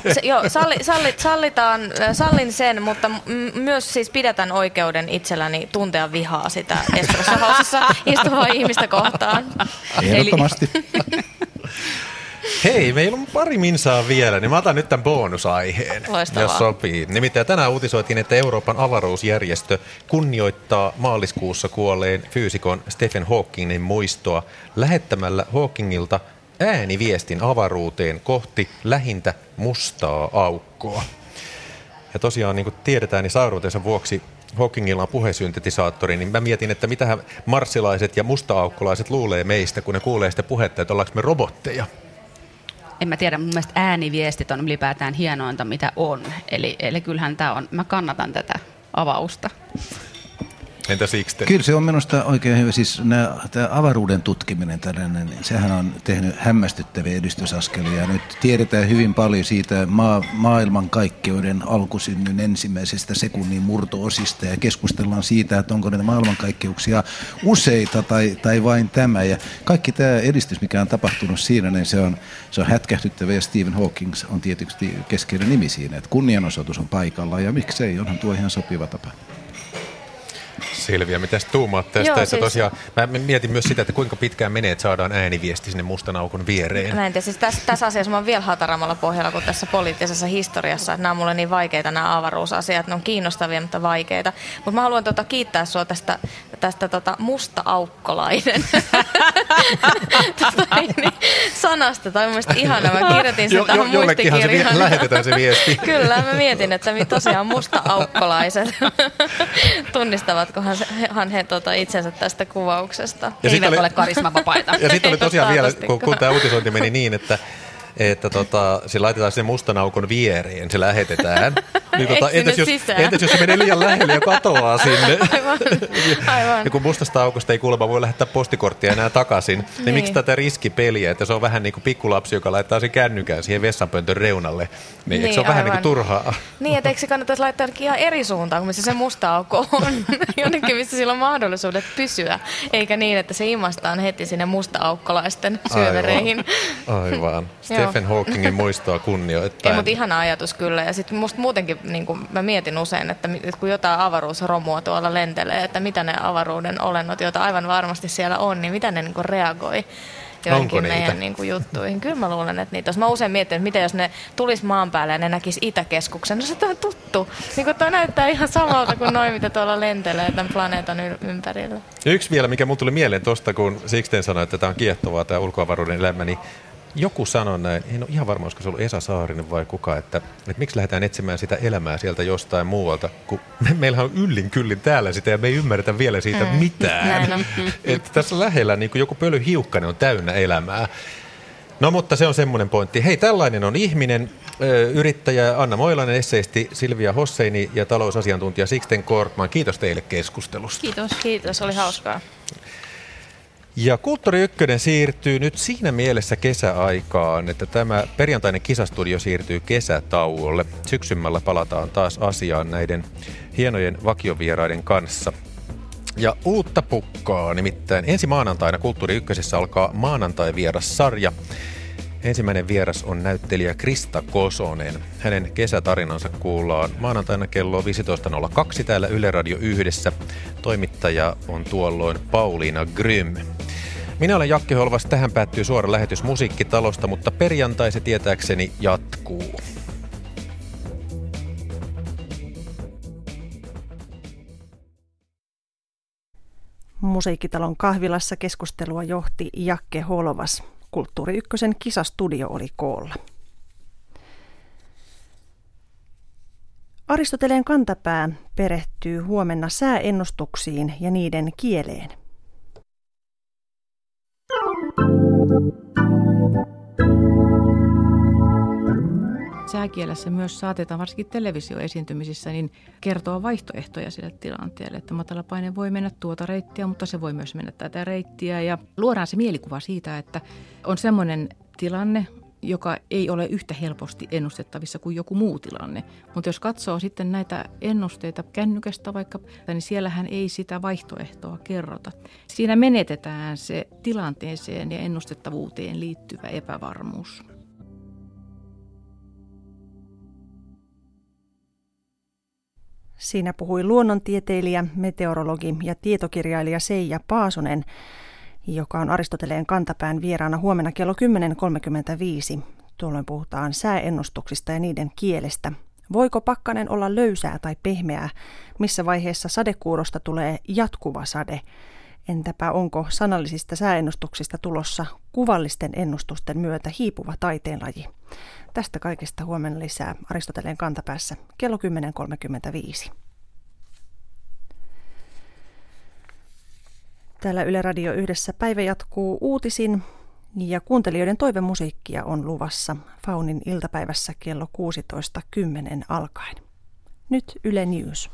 S5: sallin sen, mutta myös siis pidätän oikeuden itselläni tuntea vihaa sitä espressohausissa istuvaa ihmistä kohtaan.
S6: Ehdottomasti.
S3: Hei, meillä on pari minsaa vielä, niin mä otan nyt tämän bonusaiheen,
S5: Loistavaa.
S3: Jos sopii. Nimittäin tänään uutisoitiin, että Euroopan avaruusjärjestö kunnioittaa maaliskuussa kuolleen fyysikon Stephen Hawkingin muistoa lähettämällä Hawkingilta ääniviestin avaruuteen kohti lähintä mustaa aukkoa. Ja tosiaan, niin kuin tiedetään, niin saaruutensa vuoksi Hawkingilla on puhesyntetisaattori, niin mä mietin, että mitähän marssilaiset ja musta-aukkolaiset luulee meistä, kun ne kuulee sitä puhetta, että ollaanko me robotteja.
S4: en mä tiedä, mun mielestä ääniviestit on ylipäätään hienointa, mitä on. Eli kyllähän tämä on, mä kannatan tätä avausta.
S3: Entä Sixten?
S6: Kyllä se on minusta oikein hyvä. Siis tämä avaruuden tutkiminen, tällainen, sehän on tehnyt hämmästyttäviä edistysaskelia. Ja nyt tiedetään hyvin paljon siitä maailmankaikkeuden alkusynnyn ensimmäisestä sekunnin murto-osista. Ja keskustellaan siitä, että onko näitä maailmankaikkeuksia useita tai vain tämä. Ja kaikki tämä edistys, mikä on tapahtunut siinä, niin se on hätkähdyttävä. Ja Stephen Hawking on tietysti keskeinen nimi siinä. Että kunnianosoitus on paikalla ja miksei, onhan tuo ihan sopiva tapa.
S3: Silvia, mitäs tuumaat tästä?
S5: Joo,
S3: että tosiaan, mä mietin myös sitä, että kuinka pitkään menee, että saadaan ääniviesti sinne mustan aukon viereen.
S5: Mä en tiedä, siis tässä asiassa mä oon vielä hatarammalla pohjalla kuin tässä poliittisessa historiassa, että nämä on mulle niin vaikeita nämä avaruusasiat, ne on kiinnostavia, mutta vaikeita. Mutta mä haluan kiittää sua tästä musta-aukkolainen sanasta. Tämä on mun mielestä ihana, mä kirjoitin sen tähän muistikirjaan.
S3: Lähetetään se viesti.
S5: Kyllä, mä mietin, että tosiaan musta-aukkolaiset tunnistavatkohan he itsensä tästä kuvauksesta.
S4: Eivät ole karismavapaita.
S3: Ja sitten oli tosiaan vielä, kun tämä uutisointi meni niin, että se laitetaan sinne mustan aukon viereen, se lähetetään. Niin, entäs jos se menee liian lähelle ja katoaa sinne? Aivan. Ja kun mustasta aukosta ei kuulemma voi lähettää postikorttia enää takaisin, niin miksi tätä riskipeliä, että se on vähän niin kuin pikkulapsi, joka laittaa sen kännykään siihen vessanpöntön reunalle. Niin, eikö se ole vähän niin kuin turhaa?
S5: Niin, että eikö se kannattaisi laittaa ihan eri suuntaan, kuin missä se musta aukko on. Jonnekin, missä sillä on mahdollisuudet pysyä, eikä niin, että se imastaan heti sinne musta-aukkolaisten syövereihin.
S3: Aivan. Stephen Hawkingin muistoa kunnioittain.
S5: Ei, mutta ihana ajatus kyllä. Ja sitten musta muutenkin niin mä mietin usein, että kun jotain avaruusromua tuolla lentelee, että mitä ne avaruuden olennot, joita aivan varmasti siellä on, niin mitä ne niin reagoi joihinkin meidän juttuihin. Kyllä mä luulen, että niitä. Jos mä usein mietin, että mitä jos ne tulisi maan päälle ja ne näkisi Itäkeskuksen, no se on tuttu. Niin kuin toi näyttää ihan samalta kuin noin, mitä tuolla lentelee tämän planeetan ympärillä.
S3: Yksi vielä, mikä mun tuli mieleen tuosta, kun Sixten sanoi, että tämä on kiehtovaa, tämä ulkoavaruuden elämä, niin joku sanoi näin, en ole ihan varma, olisiko se ollut Esa Saarinen vai kuka, että miksi lähdetään etsimään sitä elämää sieltä jostain muualta, kun meillähän on yllin kyllin täällä sitä ja me ei ymmärretä vielä siitä mitään. Että tässä lähellä niin kuin joku pölyhiukkanen on täynnä elämää. No mutta se on semmoinen pointti. Hei, tällainen on ihminen, yrittäjä Anna Moilanen, esseisti Silvia Hosseini ja talousasiantuntija Sixten Korkman. Kiitos teille keskustelusta.
S5: Kiitos, oli hauskaa.
S3: Ja Kulttuuri Ykkönen siirtyy nyt siinä mielessä kesäaikaan, että tämä perjantainen kisastudio siirtyy kesätauolle. Syksymällä palataan taas asiaan näiden hienojen vakiovieraiden kanssa. Ja uutta pukkaa, nimittäin ensi maanantaina Kulttuuri Ykkösessä alkaa maanantai-vieras-sarja. Ensimmäinen vieras on näyttelijä Krista Kosonen. Hänen kesätarinansa kuullaan maanantaina kello 15.02 täällä Yle Radio 1. Toimittaja on tuolloin Pauliina Grym. Minä olen Jakke Holvas. Tähän päättyy suora lähetys Musiikkitalosta, mutta perjantai se tietääkseni jatkuu.
S7: Musiikkitalon kahvilassa keskustelua johti Jakke Holvas. Kulttuuri Ykkösen kisastudio oli koolla. Aristoteleen kantapää perehtyy huomenna sääennustuksiin ja niiden kieleen.
S8: Sääkielessä myös saatetaan, varsinkin televisioesiintymisissä, niin kertoa vaihtoehtoja sille tilanteelle. Että matalapaine voi mennä tuota reittiä, mutta se voi myös mennä tätä reittiä. Ja luodaan se mielikuva siitä, että on semmoinen tilanne, joka ei ole yhtä helposti ennustettavissa kuin joku muu tilanne. Mutta jos katsoo sitten näitä ennusteita kännykästä vaikka, niin siellähän ei sitä vaihtoehtoa kerrota. Siinä menetetään se tilanteeseen ja ennustettavuuteen liittyvä epävarmuus.
S7: Siinä puhui luonnontieteilijä, meteorologi ja tietokirjailija Seija Paasonen, joka on Aristoteleen kantapään vieraana huomenna kello 10.35. Tuolloin puhutaan sääennustuksista ja niiden kielestä. Voiko pakkanen olla löysää tai pehmeää? Missä vaiheessa sadekuurosta tulee jatkuva sade? Entäpä onko sanallisista sääennustuksista tulossa kuvallisten ennustusten myötä hiipuva taiteenlaji? Tästä kaikesta huomenna lisää Aristoteleen kantapäässä kello 10.35. Täällä Yle Radio 1 päivä jatkuu uutisin Ja kuuntelijoiden toivemusiikkia on luvassa Faunin iltapäivässä kello 16.10 alkaen. Nyt Yle News.